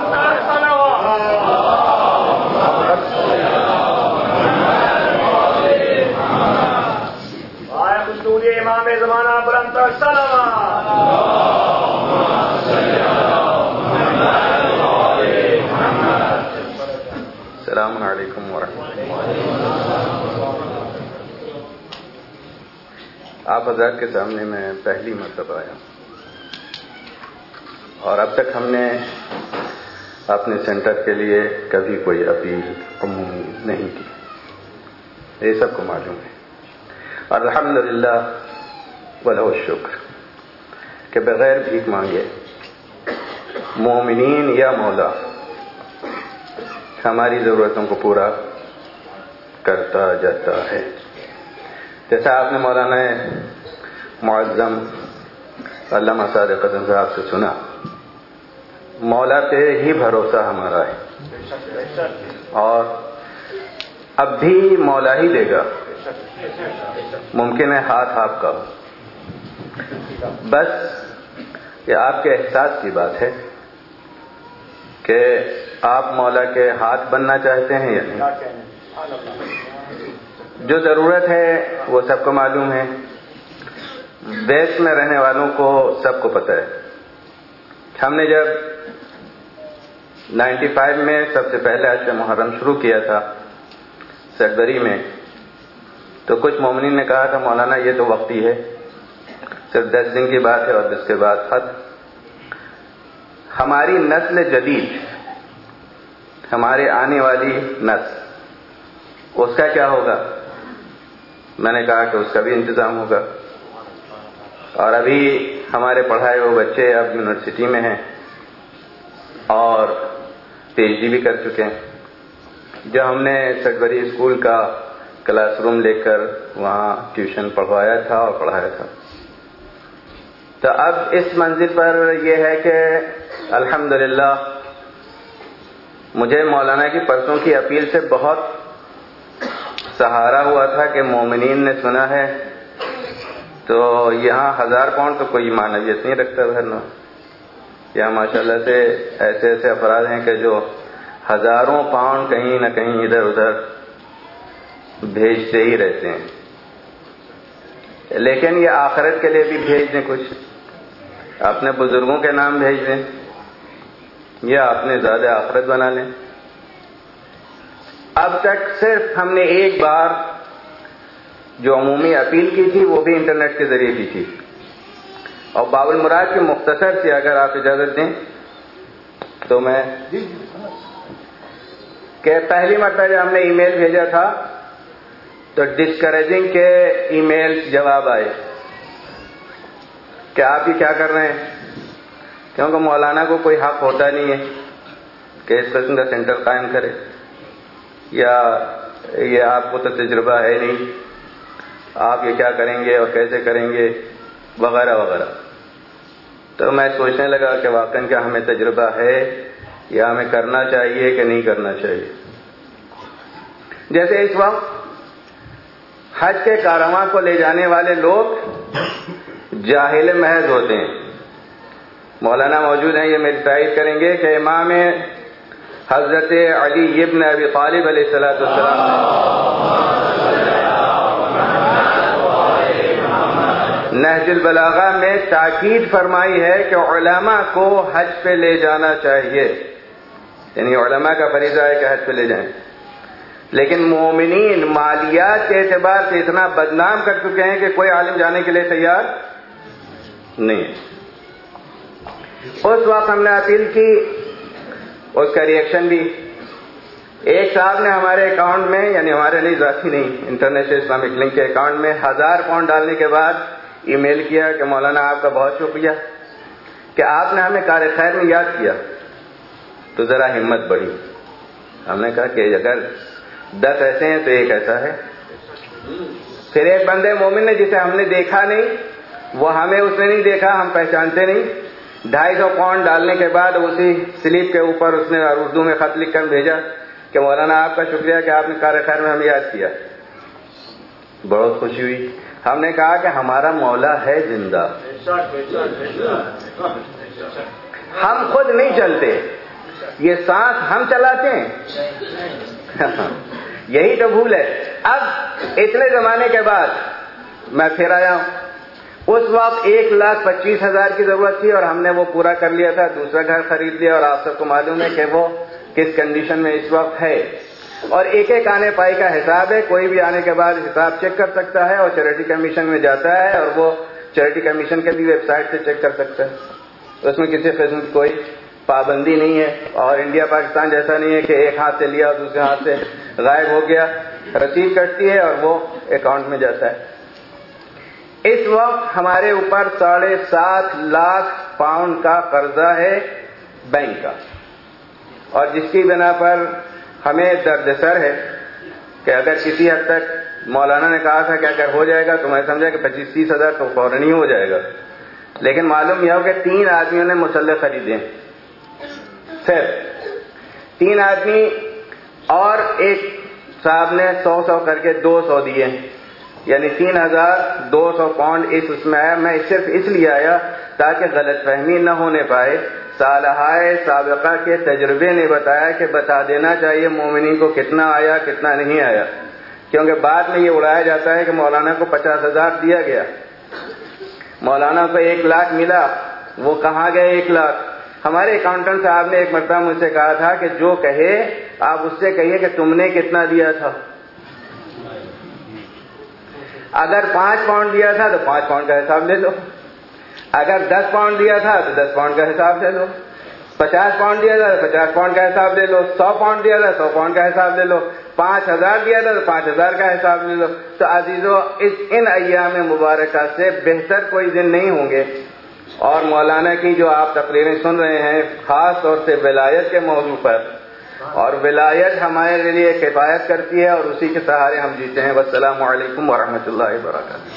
امام زمانہ بلند السلام علیکم ورحمۃ اللہ۔ آپ حضرات کے سامنے میں پہلی مرتبہ آیا اور اب تک ہم نے اپنے سینٹر کے لیے کبھی کوئی اپیل عمومی نہیں کی، یہ سب کو معلوم ہے۔ الحمدللہ وَلَهُ الشکر کہ بغیر بھیک مانگے مومنین یا مولا ہماری ضرورتوں کو پورا کرتا جاتا ہے۔ جیسا آپ نے مولانا معظم علامہ صادق قدم صاحب سے سنا، مولا پہ ہی بھروسہ ہمارا ہے اور اب بھی مولا ہی دے گا، ممکن ہے ہاتھ آپ کا، بس یہ آپ کے احساس کی بات ہے کہ آپ مولا کے ہاتھ بننا چاہتے ہیں یا نہیں۔ جو ضرورت ہے وہ سب کو معلوم ہے، دیش میں رہنے والوں کو سب کو پتہ ہے۔ ہم نے جب 95 میں سب سے پہلے عشر محرم شروع کیا تھا سربری میں، تو کچھ مومنین نے کہا تھا مولانا یہ تو وقتی ہے، صرف 10 دن کی بات ہے اور اس کے بعد ختم۔ ہماری نسل جدید، ہمارے آنے والی نسل، اس کا کیا ہوگا؟ میں نے کہا کہ اس کا بھی انتظام ہوگا، اور ابھی ہمارے پڑھائے ہوئے بچے اب یونیورسٹی میں ہیں اور PhD بھی کر چکے ہیں۔ جو ہم نے سربری اسکول کا کلاس روم لے کر وہاں ٹیوشن پڑھوایا تھا اور پڑھایا تھا، تو اب اس منزل پر یہ ہے کہ الحمدللہ مجھے مولانا کی پرسوں کی اپیل سے بہت سہارا ہوا تھا کہ مومنین نے سنا ہے تو یہاں 1000 پاؤنڈ تو کوئی معنویت نہیں رکھتا بھرنا۔ یہاں ماشاءاللہ سے ایسے ایسے افراد ہیں کہ جو ہزاروں پاؤنڈ کہیں نہ کہیں ادھر ادھر بھیجتے ہی رہتے ہیں، لیکن یہ آخرت کے لیے بھی بھیج دیں، کچھ اپنے بزرگوں کے نام بھیج دیں یا اپنے زیادہ آخرت بنا لیں۔ اب تک صرف ہم نے ایک بار جو عمومی اپیل کی تھی وہ بھی انٹرنیٹ کے ذریعے کی تھی، اور باب المراد کی مختصر سی اگر آپ اجازت دیں تو میں کہ پہلی مرتبہ جب ہم نے ای میل بھیجا تھا تو ڈسکریجنگ کے ای میلز جواب آئے کہ آپ یہ کیا کر رہے ہیں، کیونکہ مولانا کو کوئی حق ہوتا نہیں ہے، کہ اس قسم کا سینٹر قائم کرے، یا یہ آپ کو تو تجربہ ہے نہیں، آپ یہ کیا کریں گے اور کیسے کریں گے وغیرہ وغیرہ. تو میں سوچنے لگا کہ واقعاً کیا ہمیں تجربہ ہے یا ہمیں کرنا چاہیے کہ نہیں کرنا چاہیے. جیسے اس وقت حج کے کارواں کو لے جانے والے لوگ جاہل محض ہوتے ہیں. مولانا موجود ہیں، یہ میری تائید کریں گے کہ امام حضرت علی ابن ابی طالب علیہ السلام نے نہج البلاغہ میں تاکید فرمائی ہے کہ علماء کو حج پہ لے جانا چاہیے، یعنی علماء کا فریضہ ہے کہ حج پہ لے جائیں. لیکن مومنین مالیات کے اعتبار سے اتنا بدنام کر چکے ہیں کہ کوئی عالم جانے کے لیے تیار نہیں ہے. اس وقت ہم نے اپیل کی، اس کا ریئیکشن بھی. ایک صاحب نے ہمارے اکاؤنٹ میں، یعنی ہمارے نہیں ذاتی نہیں، انٹرنیشنل اسلامک لنک کے اکاؤنٹ میں 1000 پاؤنڈ ڈالنے کے بعد ای میل کیا کہ مولانا آپ کا بہت شکریہ کہ آپ نے ہمیں کار خیر میں یاد کیا. تو ذرا ہمت بڑھی. ہم نے کہا کہ اگر 10 ایسے ہیں تو ایک ایسا ہے. پھر ایک بندے مومن نے جسے ہم نے دیکھا نہیں، وہ ہمیں اس نے نہیں دیکھا، ہم پہچانتے نہیں، 250 پاؤنڈ ڈالنے کے بعد اسی سلیپ کے اوپر اس نے اردو میں خط لکھ کر بھیجا کہ مولانا آپ کا شکریہ کہ آپ نے کار خیر میں ہمیں یاد کیا. بہت خوشی ہوئی. ہم نے کہا کہ ہمارا مولا ہے زندہ، ہم خود نہیں چلتے، یہ سانس ہم چلاتے ہیں. یہی تو بھول ہے. اب اتنے زمانے کے بعد میں پھر آیا ہوں. اس وقت 1,25,000 کی ضرورت تھی اور ہم نے وہ پورا کر لیا تھا، دوسرا گھر خرید لیا، اور آپ سب کو معلوم ہے کہ وہ کس کنڈیشن میں اس وقت ہے. اور ایک ایک آنے پائی کا حساب ہے. کوئی بھی آنے کے بعد حساب چیک کر سکتا ہے اور چیریٹی کمیشن میں جاتا ہے اور وہ چیریٹی کمیشن کے بھی ویب سائٹ سے چیک کر سکتا ہے. اس میں کسی قسم کی کوئی پابندی نہیں ہے. اور انڈیا پاکستان جیسا نہیں ہے کہ ایک ہاتھ سے لیا اور دوسرے ہاتھ سے غائب ہو گیا. رسید کٹتی ہے اور وہ اکاؤنٹ میں جاتا ہے. اس وقت ہمارے اوپر 7.5 لاکھ پاؤنڈ کا قرضہ ہے بینک کا، اور جس کی بنا پر ہمیں درد سر ہے کہ اگر کسی حد تک مولانا نے کہا تھا کہ اگر ہو جائے گا تو میں سمجھا کہ 25-30 ہزار تو فوراً ہی ہو جائے گا. لیکن معلوم یہ ہو کہ 3 آدمیوں نے مسلح خریدے، صرف 3 آدمی، اور ایک صاحب نے 100 کر کے 200 دیے، یعنی 3,200 پاؤنڈ اس میں آیا. میں صرف اس لیے آیا تاکہ غلط فہمی نہ ہونے پائے. صالحائے سابقہ کے تجربے نے بتایا کہ بتا دینا چاہیے مومنین کو کتنا آیا کتنا نہیں آیا، کیونکہ بعد میں یہ اڑایا جاتا ہے کہ مولانا کو 50,000 دیا گیا، مولانا کو 1 لاکھ ملا، وہ کہاں گئے 1 لاکھ. ہمارے اکاؤنٹنٹ صاحب نے ایک مرتبہ مجھ سے کہا تھا کہ جو کہے آپ اس سے کہیے کہ تم نے کتنا دیا تھا. اگر 5 پاؤنڈ دیا تھا تو 5 پاؤنڈ کا حساب لے لو، اگر 10 پاؤنڈ دیا تھا تو 10 پاؤنڈ کا حساب لے لو، 50 پاؤنڈ دیا تھا تو 50 پاؤنڈ کا حساب لے لو، 100 پاؤنڈ دیا تھا 100 پاؤنڈ کا حساب لے لو، 5,000 دیا تھا تو 5,000 کا حساب لے لو. تو عزیزو، ان ایام مبارکہ سے بہتر کوئی دن نہیں ہوں گے. اور مولانا کی جو آپ تقریریں سن رہے ہیں خاص طور سے ولایت کے موضوع پر، اور ولایت ہمارے لیے کفایت کرتی ہے اور اسی کے سہارے ہم جیتے ہیں. والسلام علیکم ورحمۃ اللہ وبرکاتہ.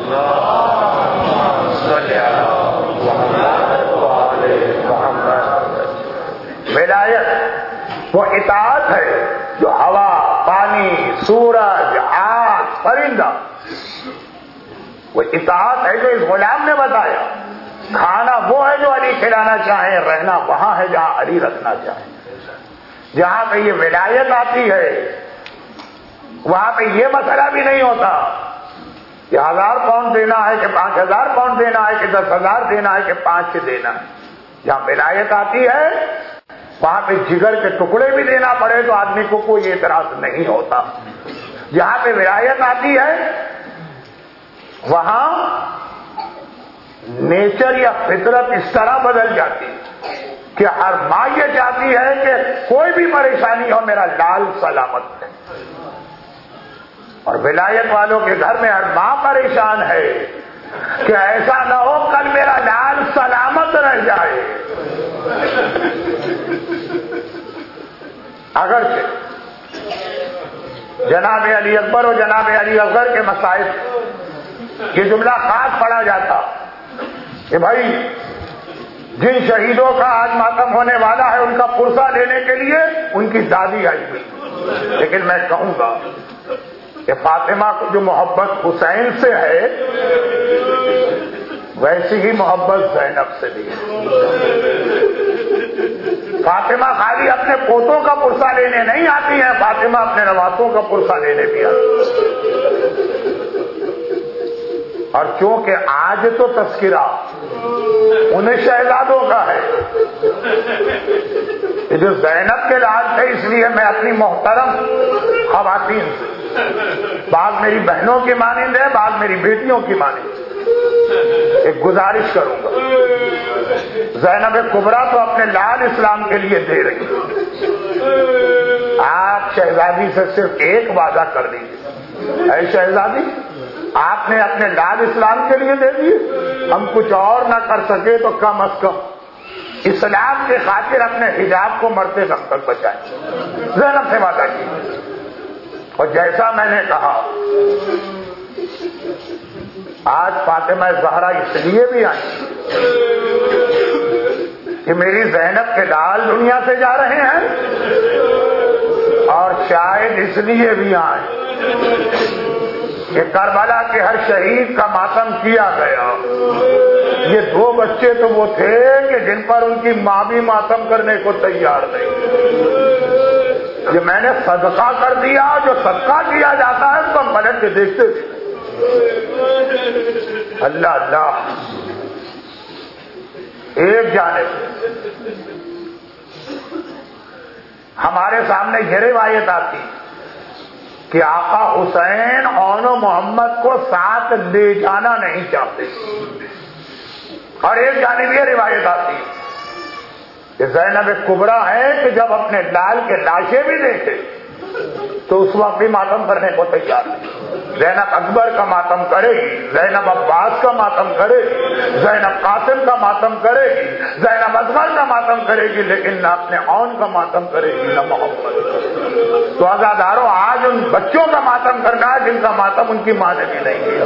ولایت وہ اطاعت ہے جو ہوا، پانی، سورج، آگ، پرندہ، وہ اطاعت ہے جو اس غلام نے بتایا. کھانا وہ ہے جو علی کھلانا چاہیں، رہنا وہاں ہے جہاں علی رکھنا چاہیں. جہاں پہ یہ ولایت آتی ہے وہاں پہ یہ مسئلہ بھی نہیں ہوتا کہ 1000 پاؤنڈ دینا ہے کہ 5,000 پاؤنڈ دینا ہے کہ 10,000 دینا ہے کہ 5 دینا ہے. جہاں ولایت آتی ہے وہاں پہ جگر کے ٹکڑے بھی دینا پڑے تو آدمی کو کوئی اعتراض نہیں ہوتا. جہاں پہ ولایت آتی ہے وہاں نیچر یا فطرت اس طرح بدل جاتی ہے کہ ہر ماں یہ چاہتی ہے کہ کوئی بھی پریشانی ہو میرا لال سلامت ہے. اور ولایت والوں کے گھر میں ہر ماں پریشان ہے کہ ایسا نہ ہو کل میرا لال سلامت رہ جائے. اگرچہ جناب علی اکبر اور جناب علی اصغر کے مسائل یہ جملہ خاص پڑھا جاتا کہ بھائی جن شہیدوں کا آج ماتم ہونے والا ہے ان کا پرسہ لینے کے لیے ان کی دادی آئی ہوئی، لیکن میں کہوں گا کہ فاطمہ کو جو محبت حسین سے ہے ویسی ہی محبت زینب سے بھی ہے۔ فاطمہ خالی اپنے پوتوں کا پرسہ لینے نہیں آتی ہے، فاطمہ اپنے نواسوں کا پرسہ لینے بھی آتی ہے۔ اور چونکہ آج تو تذکرہ انہیں شہزادوں کا ہے، یہ جو زینب کے لحاظ تھے، اس لیے میں اپنی محترم خواتین سے، بعض میری بہنوں کی مانند ہے، بعض میری بیٹیوں کی مانند، ایک گزارش کروں گا۔ زینب کبریٰ تو اپنے لال اسلام کے لیے دے رہی ہے، آپ شہزادی سے صرف ایک وعدہ کر دیجیے، اے شہزادی آپ نے اپنے لال اسلام کے لیے دے دیے، ہم کچھ اور نہ کر سکے تو کم از کم اسلام کے خاطر اپنے حجاب کو مرتے دم تک بچائیں۔ زینب سے وعدہ کی، اور جیسا میں نے کہا آج فاطمہ زہرا اس لیے بھی آئی کہ میری زینب کے لال دنیا سے جا رہے ہیں، اور شاید اس لیے بھی آئے کہ کربلا کے ہر شہید کا ماتم کیا گیا، یہ دو بچے تو وہ تھے کہ جن پر ان کی ماں بھی ماتم کرنے کو تیار نہیں، یہ میں نے صدقہ کر دیا، جو صدقہ کیا جاتا ہے اس کو ہم پلٹ کے دیکھتے تھے۔ اللہ اللہ، ایک جانب ہمارے سامنے یہ روایت آتی کہ آقا حسین اون و محمد کو ساتھ لے جانا نہیں چاہتے، اور ایک جانب یہ روایت آتی کہ زینب کبریٰ ہے کہ جب اپنے لال کے لاشیں بھی دیکھے تو اس وقت بھی ماتم کرنے کو تیار نہیں۔ زینب اکبر کا ماتم کرے گی، زینب عباس کا ماتم کرے گی، زینب قاسم کا ماتم کرے گی، زینب اصغر کا ماتم کرے گی، لیکن نہ اپنے اون کا ماتم کرے گی نہ محمد۔ تو عزاداروں، آج ان بچوں کا ماتم کرنا ہے جن کا ماتم ان کی ماں نے بھی نہیں کیا۔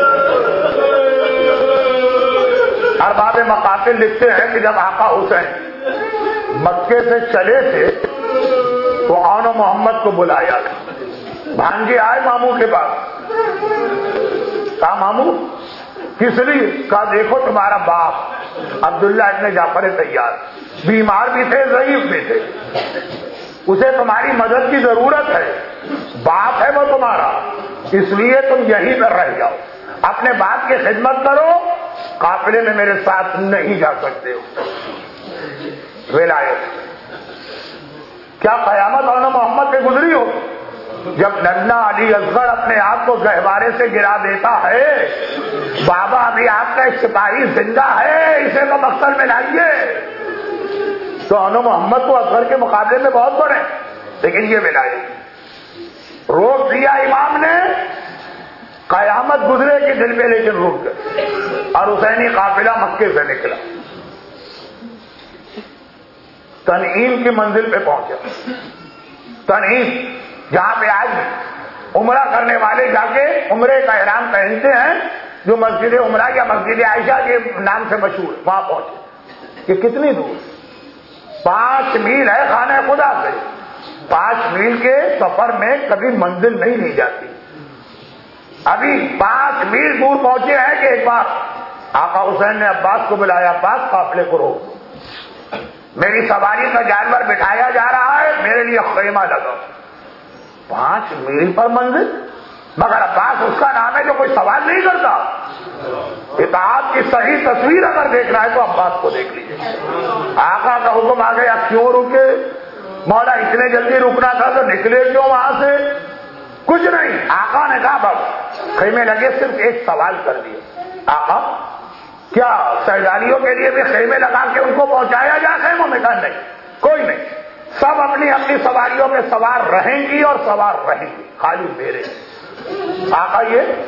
ارباب مقاتل لکھتے ہیں کہ جب آقا حسین مکے سے چلے تھے تو اون و محمد کو بلایا تھا، بھانجے آئے ماموں کے پاس، کہا ماموں کس لیے؟ کہا دیکھو تمہارا باپ عبداللہ ابن جعفر طیار بیمار بھی تھے، ضعیف بھی تھے، اسے تمہاری مدد کی ضرورت ہے، باپ ہے وہ تمہارا، اس لیے تم یہیں پر رہ جاؤ، اپنے باپ کی خدمت کرو، قافلے میں میرے ساتھ نہیں جا سکتے ہو۔ ولایت کیا قیامت اون و محمد پہ گزری ہو؟ جب ننھا علی اصغر اپنے آپ کو گہوارے سے گرا دیتا ہے، بابا ابھی آپ کا ایک سپاہی زندہ ہے، اسے تو مقصد میں لائیے، تو اون و محمد کو اصغر کے مقابلے میں بہت بڑے، لیکن یہ ولایت روک دیا امام نے، قیامت گزرے کی دل میں لیکن روک گئے، اور حسینی قافلہ مکے سے نکلا، تنعیم کی منزل پہ پہنچا۔ تنعیم جہاں پہ آج عمرہ کرنے والے جا کے عمرے کا احرام پہنتے ہیں، جو مسجد عمرہ یا مسجد عائشہ کے نام سے مشہور، وہاں پہنچے۔ یہ کتنی دور؟ 5 میل ہے خانہ خدا سے، 5 میل کے سفر میں کبھی منزل نہیں لی جاتی۔ ابھی 5 میل دور پہنچے ہیں کہ ایک بار آقا حسین نے عباس کو بلایا، عباس قافلے کو روک، میری سواری کا جانور بٹھایا جا رہا ہے، میرے لیے خیمہ لگاؤ۔ 5 میل پر منزل، مگر عباس اس کا نام ہے جو کوئی سوال نہیں کرتا۔ اطاعت کی صحیح تصویر اگر دیکھنا ہے تو عباس کو دیکھ لیجیے۔ آقا کا حکم آ گیا، کیوں رکے مولا؟ اتنے جلدی رکنا تھا تو نکلے کیوں وہاں سے؟ کچھ نہیں، آقا نے کہا بس خیمے لگے، صرف ایک سوال کر دیا، آقا کیا سیلانیوں کے لیے بھی خیمے لگا کے ان کو پہنچایا جائے خیموں میں؟ کہا نہیں، کوئی نہیں، سب اپنی اپنی سواریوں میں سوار رہیں گی اور سوار رہیں گی، خالی میرے۔ آقا یہ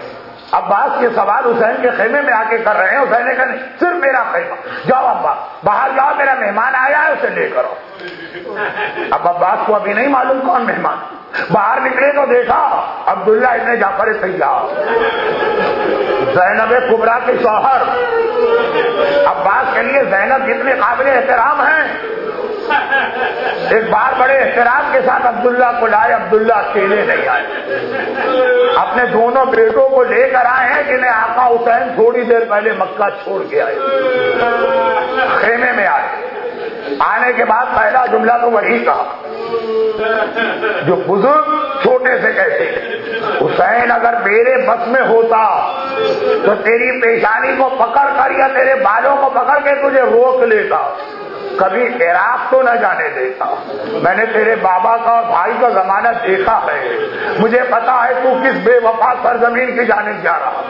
عباس یہ سوال حسین کے خیمے میں آ کے کر رہے ہیں. حسین نے کہا نہیں، صرف میرا خیمہ. جاؤ عباس، باہر جاؤ، میرا مہمان آیا ہے، اسے لے کرو. اب عباس کو ابھی نہیں معلوم کون مہمان. باہر نکلے تو دیکھا عبداللہ ابن جعفر طیار، زینب کبریٰ کے شوہر. عباس کے لیے زینب جتنے قابل احترام ہیں، ایک بار بڑے احترام کے ساتھ عبداللہ کو لائے. عبداللہ اکیلے نہیں آئے، اپنے دونوں بیٹوں کو لے کر آئے ہیں جنہیں آقا حسین تھوڑی دیر پہلے مکہ چھوڑ کے آئے. خیمے میں آئے. آنے کے بعد پہلا جملہ تو وہی کہا جو بزرگ چھوٹے سے کہتے ہیں، حسین اگر میرے بس میں ہوتا تو تیری پیشانی کو پکڑ کر یا تیرے بالوں کو پکڑ کے تجھے روک لیتا، کبھی عراق تو نہ جانے دیتا. میں نے تیرے بابا کا اور بھائی کا زمانہ دیکھا ہے، مجھے پتا ہے تو کس بے وفا سرزمین کی جانب جا رہا.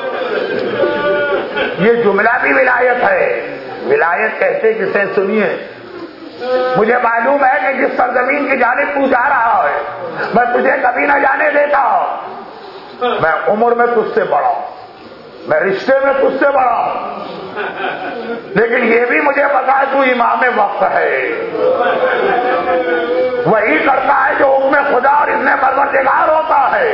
یہ جملہ بھی ولایت ہے. ولایت کہتے کسے سنیے، مجھے معلوم ہے کہ جس سرزمین کی جانب تو جا رہا ہے میں تجھے کبھی نہ جانے دیتا. میں عمر میں تجھ سے بڑا ہوں، میں رشتے میں تجھ سے بڑا ہوں، لیکن یہ بھی مجھے پتا ہے تو امام وقت ہے. وہی کرتا ہے جو حکم خدا اور اذن پروردگار ہوتا ہے.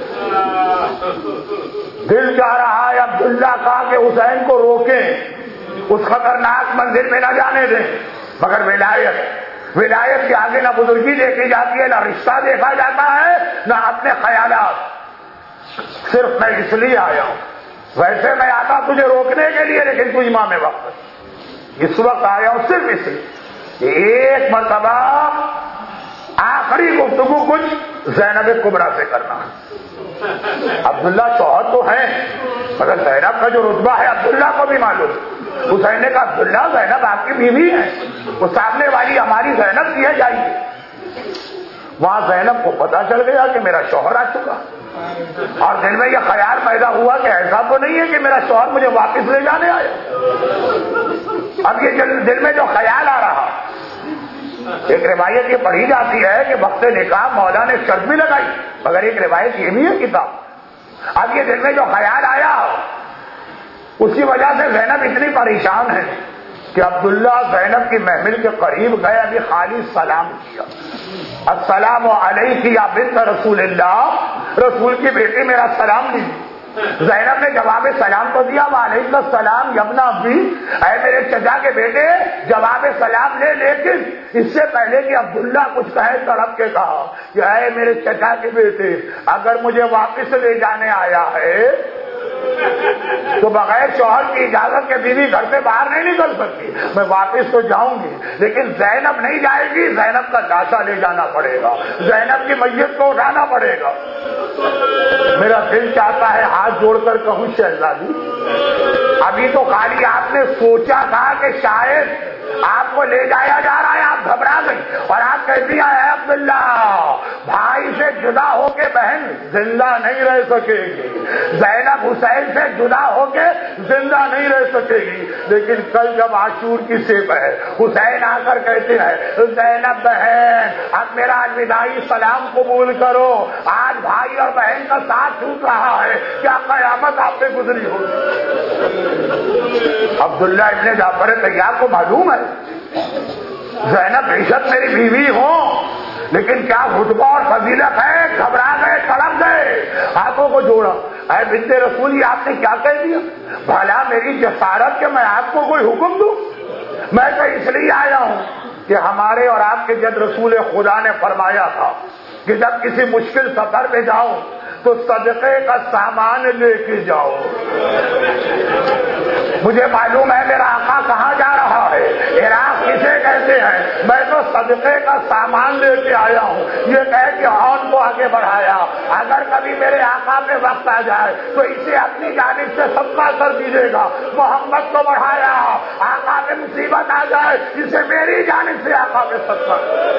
دل چاہ رہا ہے عبداللہ کا کہ حسین کو روکیں، اس خطرناک منزل میں نہ جانے دیں، مگر ولایت کے آگے نہ بزرگی دیکھی جاتی ہے، نہ رشتہ دیکھا جاتا ہے، نہ اپنے خیالات. صرف میں اس لیے آیا ہوں، ویسے میں آتا تجھے روکنے کے لیے، لیکن تو امام وقت ہے. اس وقت آیا ہوں صرف اس لیے ایک مرتبہ آخری گفتگو کچھ زینب کبریٰ سے کرنا. عبداللہ شوہر تو ہیں، مگر زینب کا جو رتبہ ہے عبداللہ کو بھی معلوم. حسین نے کہا عبداللہ زینب آپ کی بیوی ہے، وہ سامنے والی ہماری زینب کی ہے، جائیے. وہاں زینب کو پتا چل گیا کہ میرا شوہر آ چکا، اور دل میں یہ خیال پیدا ہوا کہ ایسا تو نہیں ہے کہ میرا شوہر مجھے واپس لے جانے آیا. اب یہ دل میں جو خیال آ رہا، ایک روایت یہ پڑھی جاتی ہے کہ وقت نکاح مولا نے شرط بھی لگائی، مگر ایک روایت یہ بھی ہے کتاب. اب یہ دل میں جو خیال آیا اس کی وجہ سے زینب اتنی پریشان ہے کہ عبداللہ زینب کی محمل کے قریب گئے، ابھی خالی سلام کیا، السلام علیک یا بنت رسول اللہ، رسول کی بیٹی میرا سلام لیجیے. زینب نے جواب سلام تو دیا، وعلیکم السلام یبنا ابی، اے میرے چچا کے بیٹے جواب سلام لے، لیکن اس سے پہلے کہ عبداللہ کچھ کہے تڑپ کے کہا کہ اے میرے چچا کے بیٹے اگر مجھے واپس لے جانے آیا ہے تو بغیر شوہر کی اجازت کے بیوی گھر سے باہر نہیں نکل سکتی. میں واپس تو جاؤں گی لیکن زینب نہیں جائے گی، زینب کا لاشا لے جانا پڑے گا، زینب کی میت کو اٹھانا پڑے گا. میرا دل چاہتا ہے ہاتھ جوڑ کر کہوں شہزادی، ابھی تو خالی آپ نے سوچا تھا کہ شاید آپ کو لے جایا جا رہا ہے، آپ گھبرا گئی اور آپ کہتی ہیں عبداللہ بھائی سے جدا ہو کے بہن زندہ نہیں رہ سکے گی، زینب حسین سے جدا ہو کے زندہ نہیں رہ سکے گی. لیکن کل جب عاشور کی سیب ہے، حسین آ کر کہتے ہیں زینب بہن اب میرا الوداعی سلام قبول کرو، آج بھائی اور بہن کا ساتھ چھوٹ رہا ہے، کیا قیامت آپ سے گزری ہوگی. عبداللہ ابن جعفر طیار کو معلوم ہے زینب بے شک میری بیوی ہوں، لیکن کیا رتبہ اور فضیلت ہے. گھبرا گئے، تڑپ گئے، ہاتھوں کو جوڑا، اے بنت رسول یہ آپ نے کیا کہہ دیا؟ بھلا میری جسارت کہ میں آپ کو کوئی حکم دوں؟ میں تو اس لیے آیا ہوں کہ ہمارے اور آپ کے جد رسول خدا نے فرمایا تھا کہ جب کسی مشکل سفر پہ جاؤ تو صدقے کا سامان لے کے جاؤ. مجھے معلوم ہے میرا آقا کہاں جا رہا ہے، عراق کسے کہتے ہیں، میں تو صدقے کا سامان لے کے آیا ہوں. یہ کہہ کے ہاتھ کو آگے بڑھایا، اگر کبھی میرے آقا پہ وقت آ جائے تو اسے اپنی جانب سے صدقہ کر دیجیے گا. محمد کو بڑھایا، آقا پہ مصیبت آ جائے اسے میری جانب سے آقا پہ صدقہ.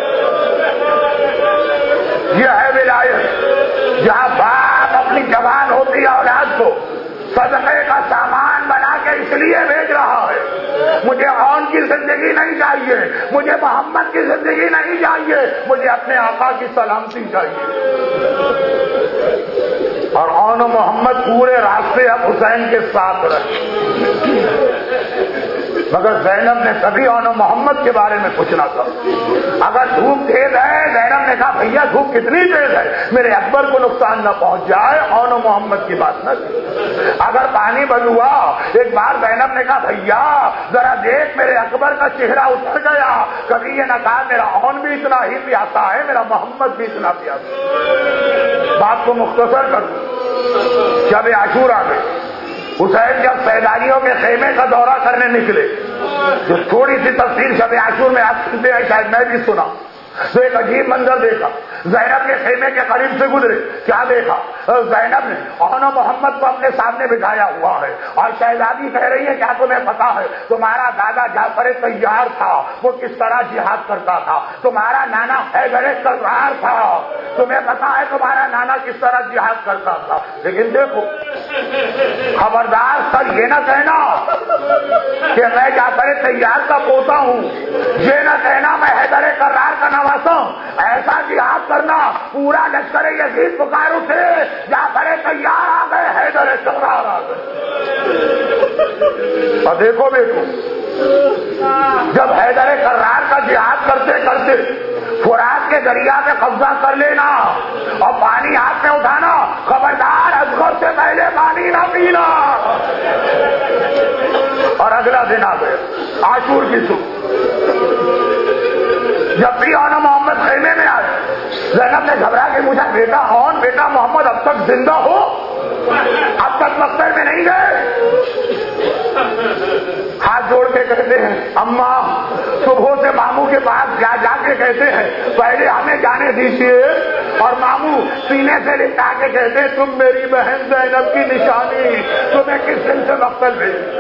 یہ ہے ولایت، جہاں باپ اپنی جوان ہوتی ہے اولاد کو صدقے کا سامان بنا کے اس لیے بھیج رہا ہے مجھے اون کی زندگی نہیں چاہیے، مجھے محمد کی زندگی نہیں چاہیے، مجھے اپنے آقا کی سلامتی چاہیے. اور اون و محمد پورے راستے اب حسین کے ساتھ رہے، مگر زینب نے کبھی اون و محمد کے بارے میں کچھ نہ کہا۔ اگر دھوپ تیز ہے، زینب نے کہا بھیا دھوپ کتنی تیز ہے، میرے اکبر کو نقصان نہ پہنچ جائے، اون و محمد کی بات نہ کی۔ اگر پانی بند ہوا، ایک بار زینب نے کہا بھیا ذرا دیکھ میرے اکبر کا چہرہ اتر گیا، کبھی یہ نہ کہا میرا اون بھی اتنا ہی پیاسا ہے، میرا محمد بھی اتنا پیاسا ہے۔ بات کو مختصر کر دوں، شب عاشورہ میں حسین جب سیدانیوں کے خیمے کا دورہ کرنے نکلے، جو تھوڑی سی تفصیل شب عاشور میں آپ سنتے ہیں، شاید میں بھی سنا، تو ایک عجیب منظر دیکھا۔ زینب کے خیمے کے قریب سے گزرے، کیا دیکھا؟ زینب نے اون و محمد کو اپنے سامنے بٹھایا ہوا ہے، اور شہزادی کہہ رہی ہے کیا تمہیں پتا ہے تمہارا دادا جعفر طیار تھا، وہ کس طرح جہاد کرتا تھا، تمہارا نانا حیدر کرار تھا، تمہیں پتا ہے تمہارا نانا کس طرح جہاد کرتا تھا، لیکن دیکھو خبردار سر یہ نہ کہنا کہ میں جعفر طیار کا پوتا ہوں، یہ نہ کہنا میں حیدر کرار کا نواسا ہوں، ایسا جہاد کرنا پورا لشکر یزید پکار اٹھے جعفر طیار آ گئے، حیدر کرار آ گئے۔ اور دیکھو بیٹو جب حیدر کرار کا جہاد کرتے کرتے فرات کے دریا پہ قبضہ کر لینا اور پانی ہاتھ میں اٹھانا، خبردار اصغر سے پہلے پانی نہ پینا۔ اور اگلا دن آ گئے عاشور کی صبح، جب بھی اون محمد خیمے میں آئے، زینب نے گھبرا کے پوچھا بیٹا اون، بیٹا محمد اب تک زندہ ہو، اب تک مقبرے میں نہیں گئے؟ ہاتھ جوڑ کے کہتے ہیں اماں صبح سے ماموں کے پاس جا کے کہتے ہیں پہلے ہمیں جانے دیجیے، اور ماموں سینے سے لٹا کے کہتے ہیں تم میری بہن زینب کی نشانی، تمہیں کس دن سے مقتل بھیج۔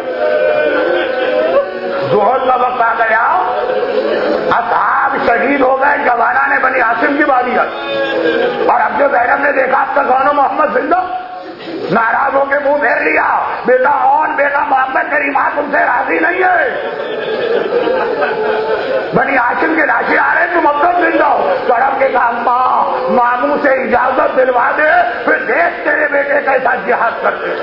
ظہر کا وقت آ گیا، اصحاب شہید ہو گئے، جوانہ نے بنی ہاشم کی باری آئی، اور اب جو زینب نے دیکھا اب تک اون محمد زندہ، ناراض ہو کے منہ پھیر لیا، بیٹا اون بیٹا محمد میری ماں تم سے راضی نہیں ہے، بنی ہاشم کے لاشیں آ رہے تم اب تک زندہ ہو۔ کڑم کے کہا ماں ماموں سے اجازت دلوا دے پھر دیکھ تیرے بیٹے کیسا جہاد کرتے۔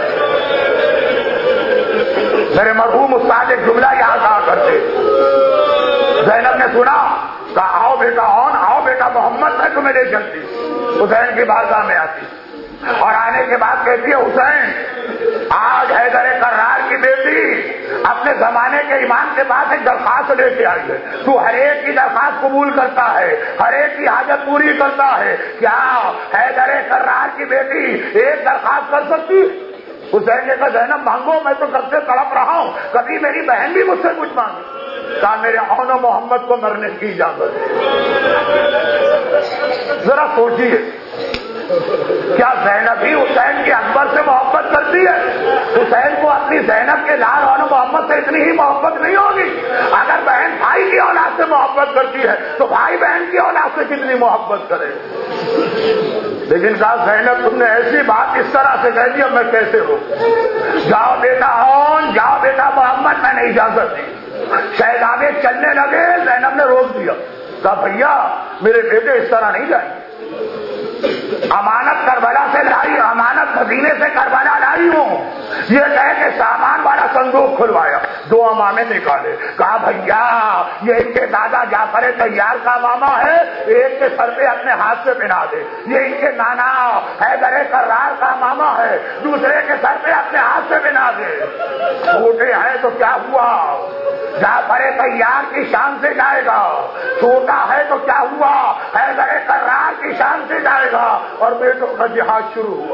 میرے مرحوم استاد ایک جملہ یہاں کہا کرتے، زینب نے سنا کہا آؤ بیٹا اون، آؤ بیٹا محمد، میں تمہیں لے چلتی۔ حسین کی بارگاہ میں آتی اور آنے کے بعد کہتی ہے حسین آج حیدر کرار کی بیٹی اپنے زمانے کے امام کے پاس ایک درخواست لے کے آئی ہے، تو ہر ایک کی درخواست قبول کرتا ہے، ہر ایک کی حاجت پوری کرتا ہے، کیا حیدر کرار کی بیٹی ایک درخواست کر سکتی؟ حسین نے کہا زینب مانگو، میں تو کب سے تڑپ رہا ہوں، کبھی میری بہن بھی مجھ سے کچھ مانگی، کہا میرے اون و محمد کو مرنے کی اجازت ہے۔ ذرا سوچیے کیا زینب ہی حسین کے اکبر سے محبت کرتی ہے؟ حسین کو اپنی زینب کے لال اون محمد سے اتنی ہی محبت نہیں ہوگی؟ اگر بہن بھائی کی اولاد سے محبت کرتی ہے تو بھائی بہن کی اولاد سے کتنی محبت کرے؟ لیکن کہا زینب تم نے ایسی بات اس طرح سے کہہ دی، اب میں کیسے ہوں؟ جاؤ بیٹا اون، جاؤ بیٹا محمد، میں نے اجازت دی۔ شہزادے چلنے لگے، زینب نے روک دیا، کہا بھیا میرے بیٹے اس طرح نہیں جائیں، امانت کربلا سے لائی، امانت مدینے سے کربلا لائی ہوں، یہ کہہ کے سامان والا صندوق کھلوایا، 2 امامے نکالے، کہا بھیا یہ ان کے دادا جعفر طیار کا امامہ ہے، ایک کے سر پہ اپنے ہاتھ سے پہنا دے، یہ ان کے نانا حیدر کرار کا امامہ ہے، دوسرے کے سر پہ اپنے ہاتھ سے پہنا دے۔ چھوٹے ہیں تو کیا ہوا، جعفر طیار کی شان سے جائے گا، چھوٹا ہے تو کیا ہوا، حیدر کرار کی شان سے جائے گا، اور بیٹوں کا جہاد شروع ہوا۔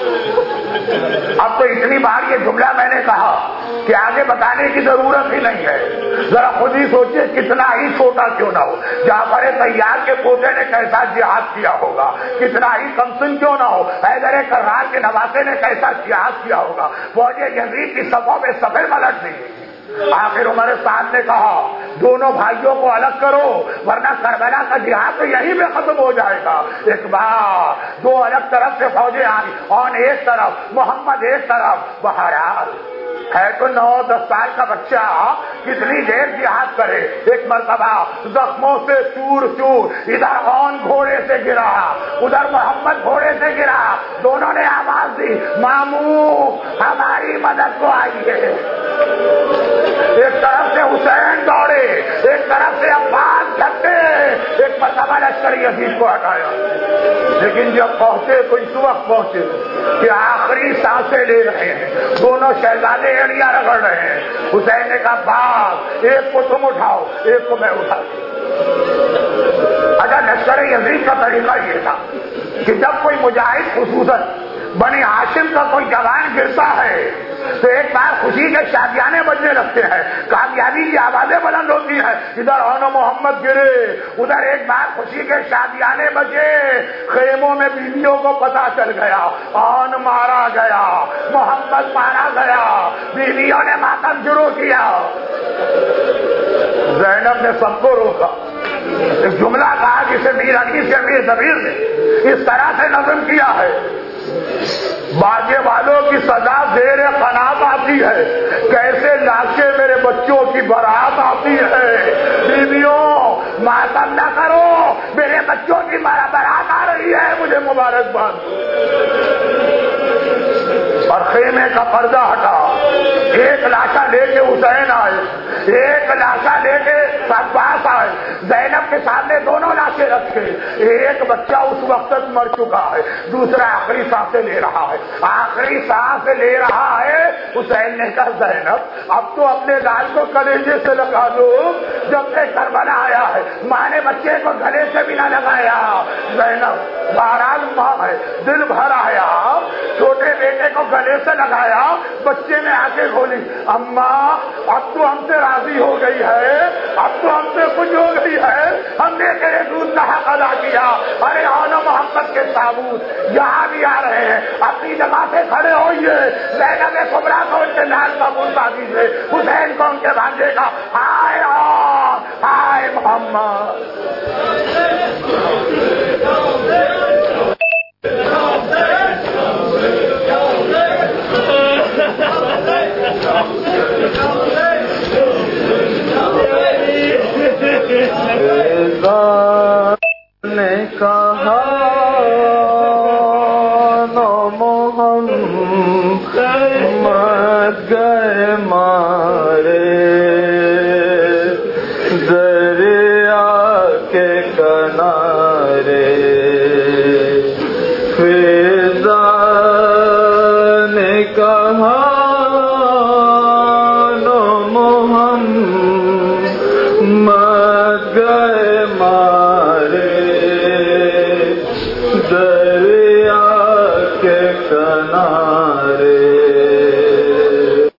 اب تو اتنی بار یہ جملہ میں نے کہا کہ آگے بتانے کی ضرورت ہی نہیں ہے، ذرا خود ہی سوچئے کتنا ہی چھوٹا کیوں نہ ہو، جعفر طیار کے پوتے نے کیسا جہاد کیا ہوگا، کتنا ہی کمسن کیوں نہ ہو، حیدر کرار کے نواسے نے کیسا جہاد کیا ہوگا، فوج یزید کی صفوں میں صفیں پلٹ دی۔ آخر عمر صاحب نے کہا دونوں بھائیوں کو الگ کرو ورنہ کربلا کا جہاد تو یہیں پہ ختم ہو جائے گا۔ ایک بار 2 الگ طرف سے فوجیں آئی، اور ایک طرف محمد ایک طرف، بہرحال ہے تو 9-10 سال کا بچہ کتنی دیر جہاد کرے. ایک مرتبہ زخموں سے چور چور، ادھر اون گھوڑے سے گرا، ادھر محمد گھوڑے سے گرا، دونوں نے آواز دی ماموں ہماری مدد کو آئیے. ایک طرف سے حسین دوڑے، ایک طرف سے عباس جھٹے. ایک مرتبہ لشکر یزید کو ہٹایا، لیکن جب پہنچے تو اس وقت پہنچے کہ آخری سانسیں لے رہے ہیں، دونوں شہزادے ایڑیاں رگڑ رہے ہیں. حسین نے کہا باپ ایک کو تم اٹھاؤ، ایک کو میں اٹھاؤں. اچھا لشکر یزید کا طریقہ یہ تھا کہ جب کوئی مجاہد خصوصاً بنی ہاشم کا کوئی جوان گرتا ہے تو ایک بار خوشی کے شادیانے بجنے لگتے ہیں، کامیابی کی آوازیں بلند ہوتی ہیں. ادھر آن محمد گرے، ادھر ایک بار خوشی کے شادیانے بجے. خیموں میں بیویوں کو پتا چل گیا آن مارا گیا، محمد مارا گیا. بیویوں نے ماتم شروع کیا. زینب نے سب کو روکا، ایک جملہ کہا جسے میر علی سے میر ضمیر نے اس طرح سے نظم کیا ہے: باجے والوں کی سزا زیر قناعت آتی ہے، کیسے لاشیں میرے بچوں کی برات آتی ہے. بیویوں ماتم نہ کرو، میرے بچوں کی برات آ رہی ہے، مجھے مبارکباد. اور خیمے کا پردہ ہٹا، ایک لاشا لے کے حسین آئے، ایک لاشا لے کے عباس آئے. زینب کے سامنے دونوں لاشیں رکھے. ایک بچہ اس وقت تک مر چکا ہے، دوسرا آخری سانسیں لے رہا ہے، آخری سانس لے رہا ہے. حسین نے کہا زینب اب تو اپنے لال کو کلیجے سے لگا دو، جب سے کربلا آیا ہے ماں نے بچے کو گلے سے بھی نہ لگایا. زینب بہرحال ماں ہے، دل بھر آیا، چھوٹے بیٹے کو گلے سے لگایا. بچے نے آنکھیں کھولی، اماں اب تو ہم سے راضی ہو گئی ہے، اب تو ہم سے خوش ہو گئی ہے، ہم نے تیرے دودھ کا حق ادا کیا. ارے آن محمد کے تابوت یہاں بھی آ رہے ہیں، اپنی جگہ سے کھڑے ہوئیے. زینب کبریٰ کو ان کے لال کا بولتا دیجیے، حسین کو ان کے بھانجے کا. ہائے آن ہائے محمد. نے کہا نو محمد گئے مارے دریا کے کنارے. فضا نے کہا نو محمد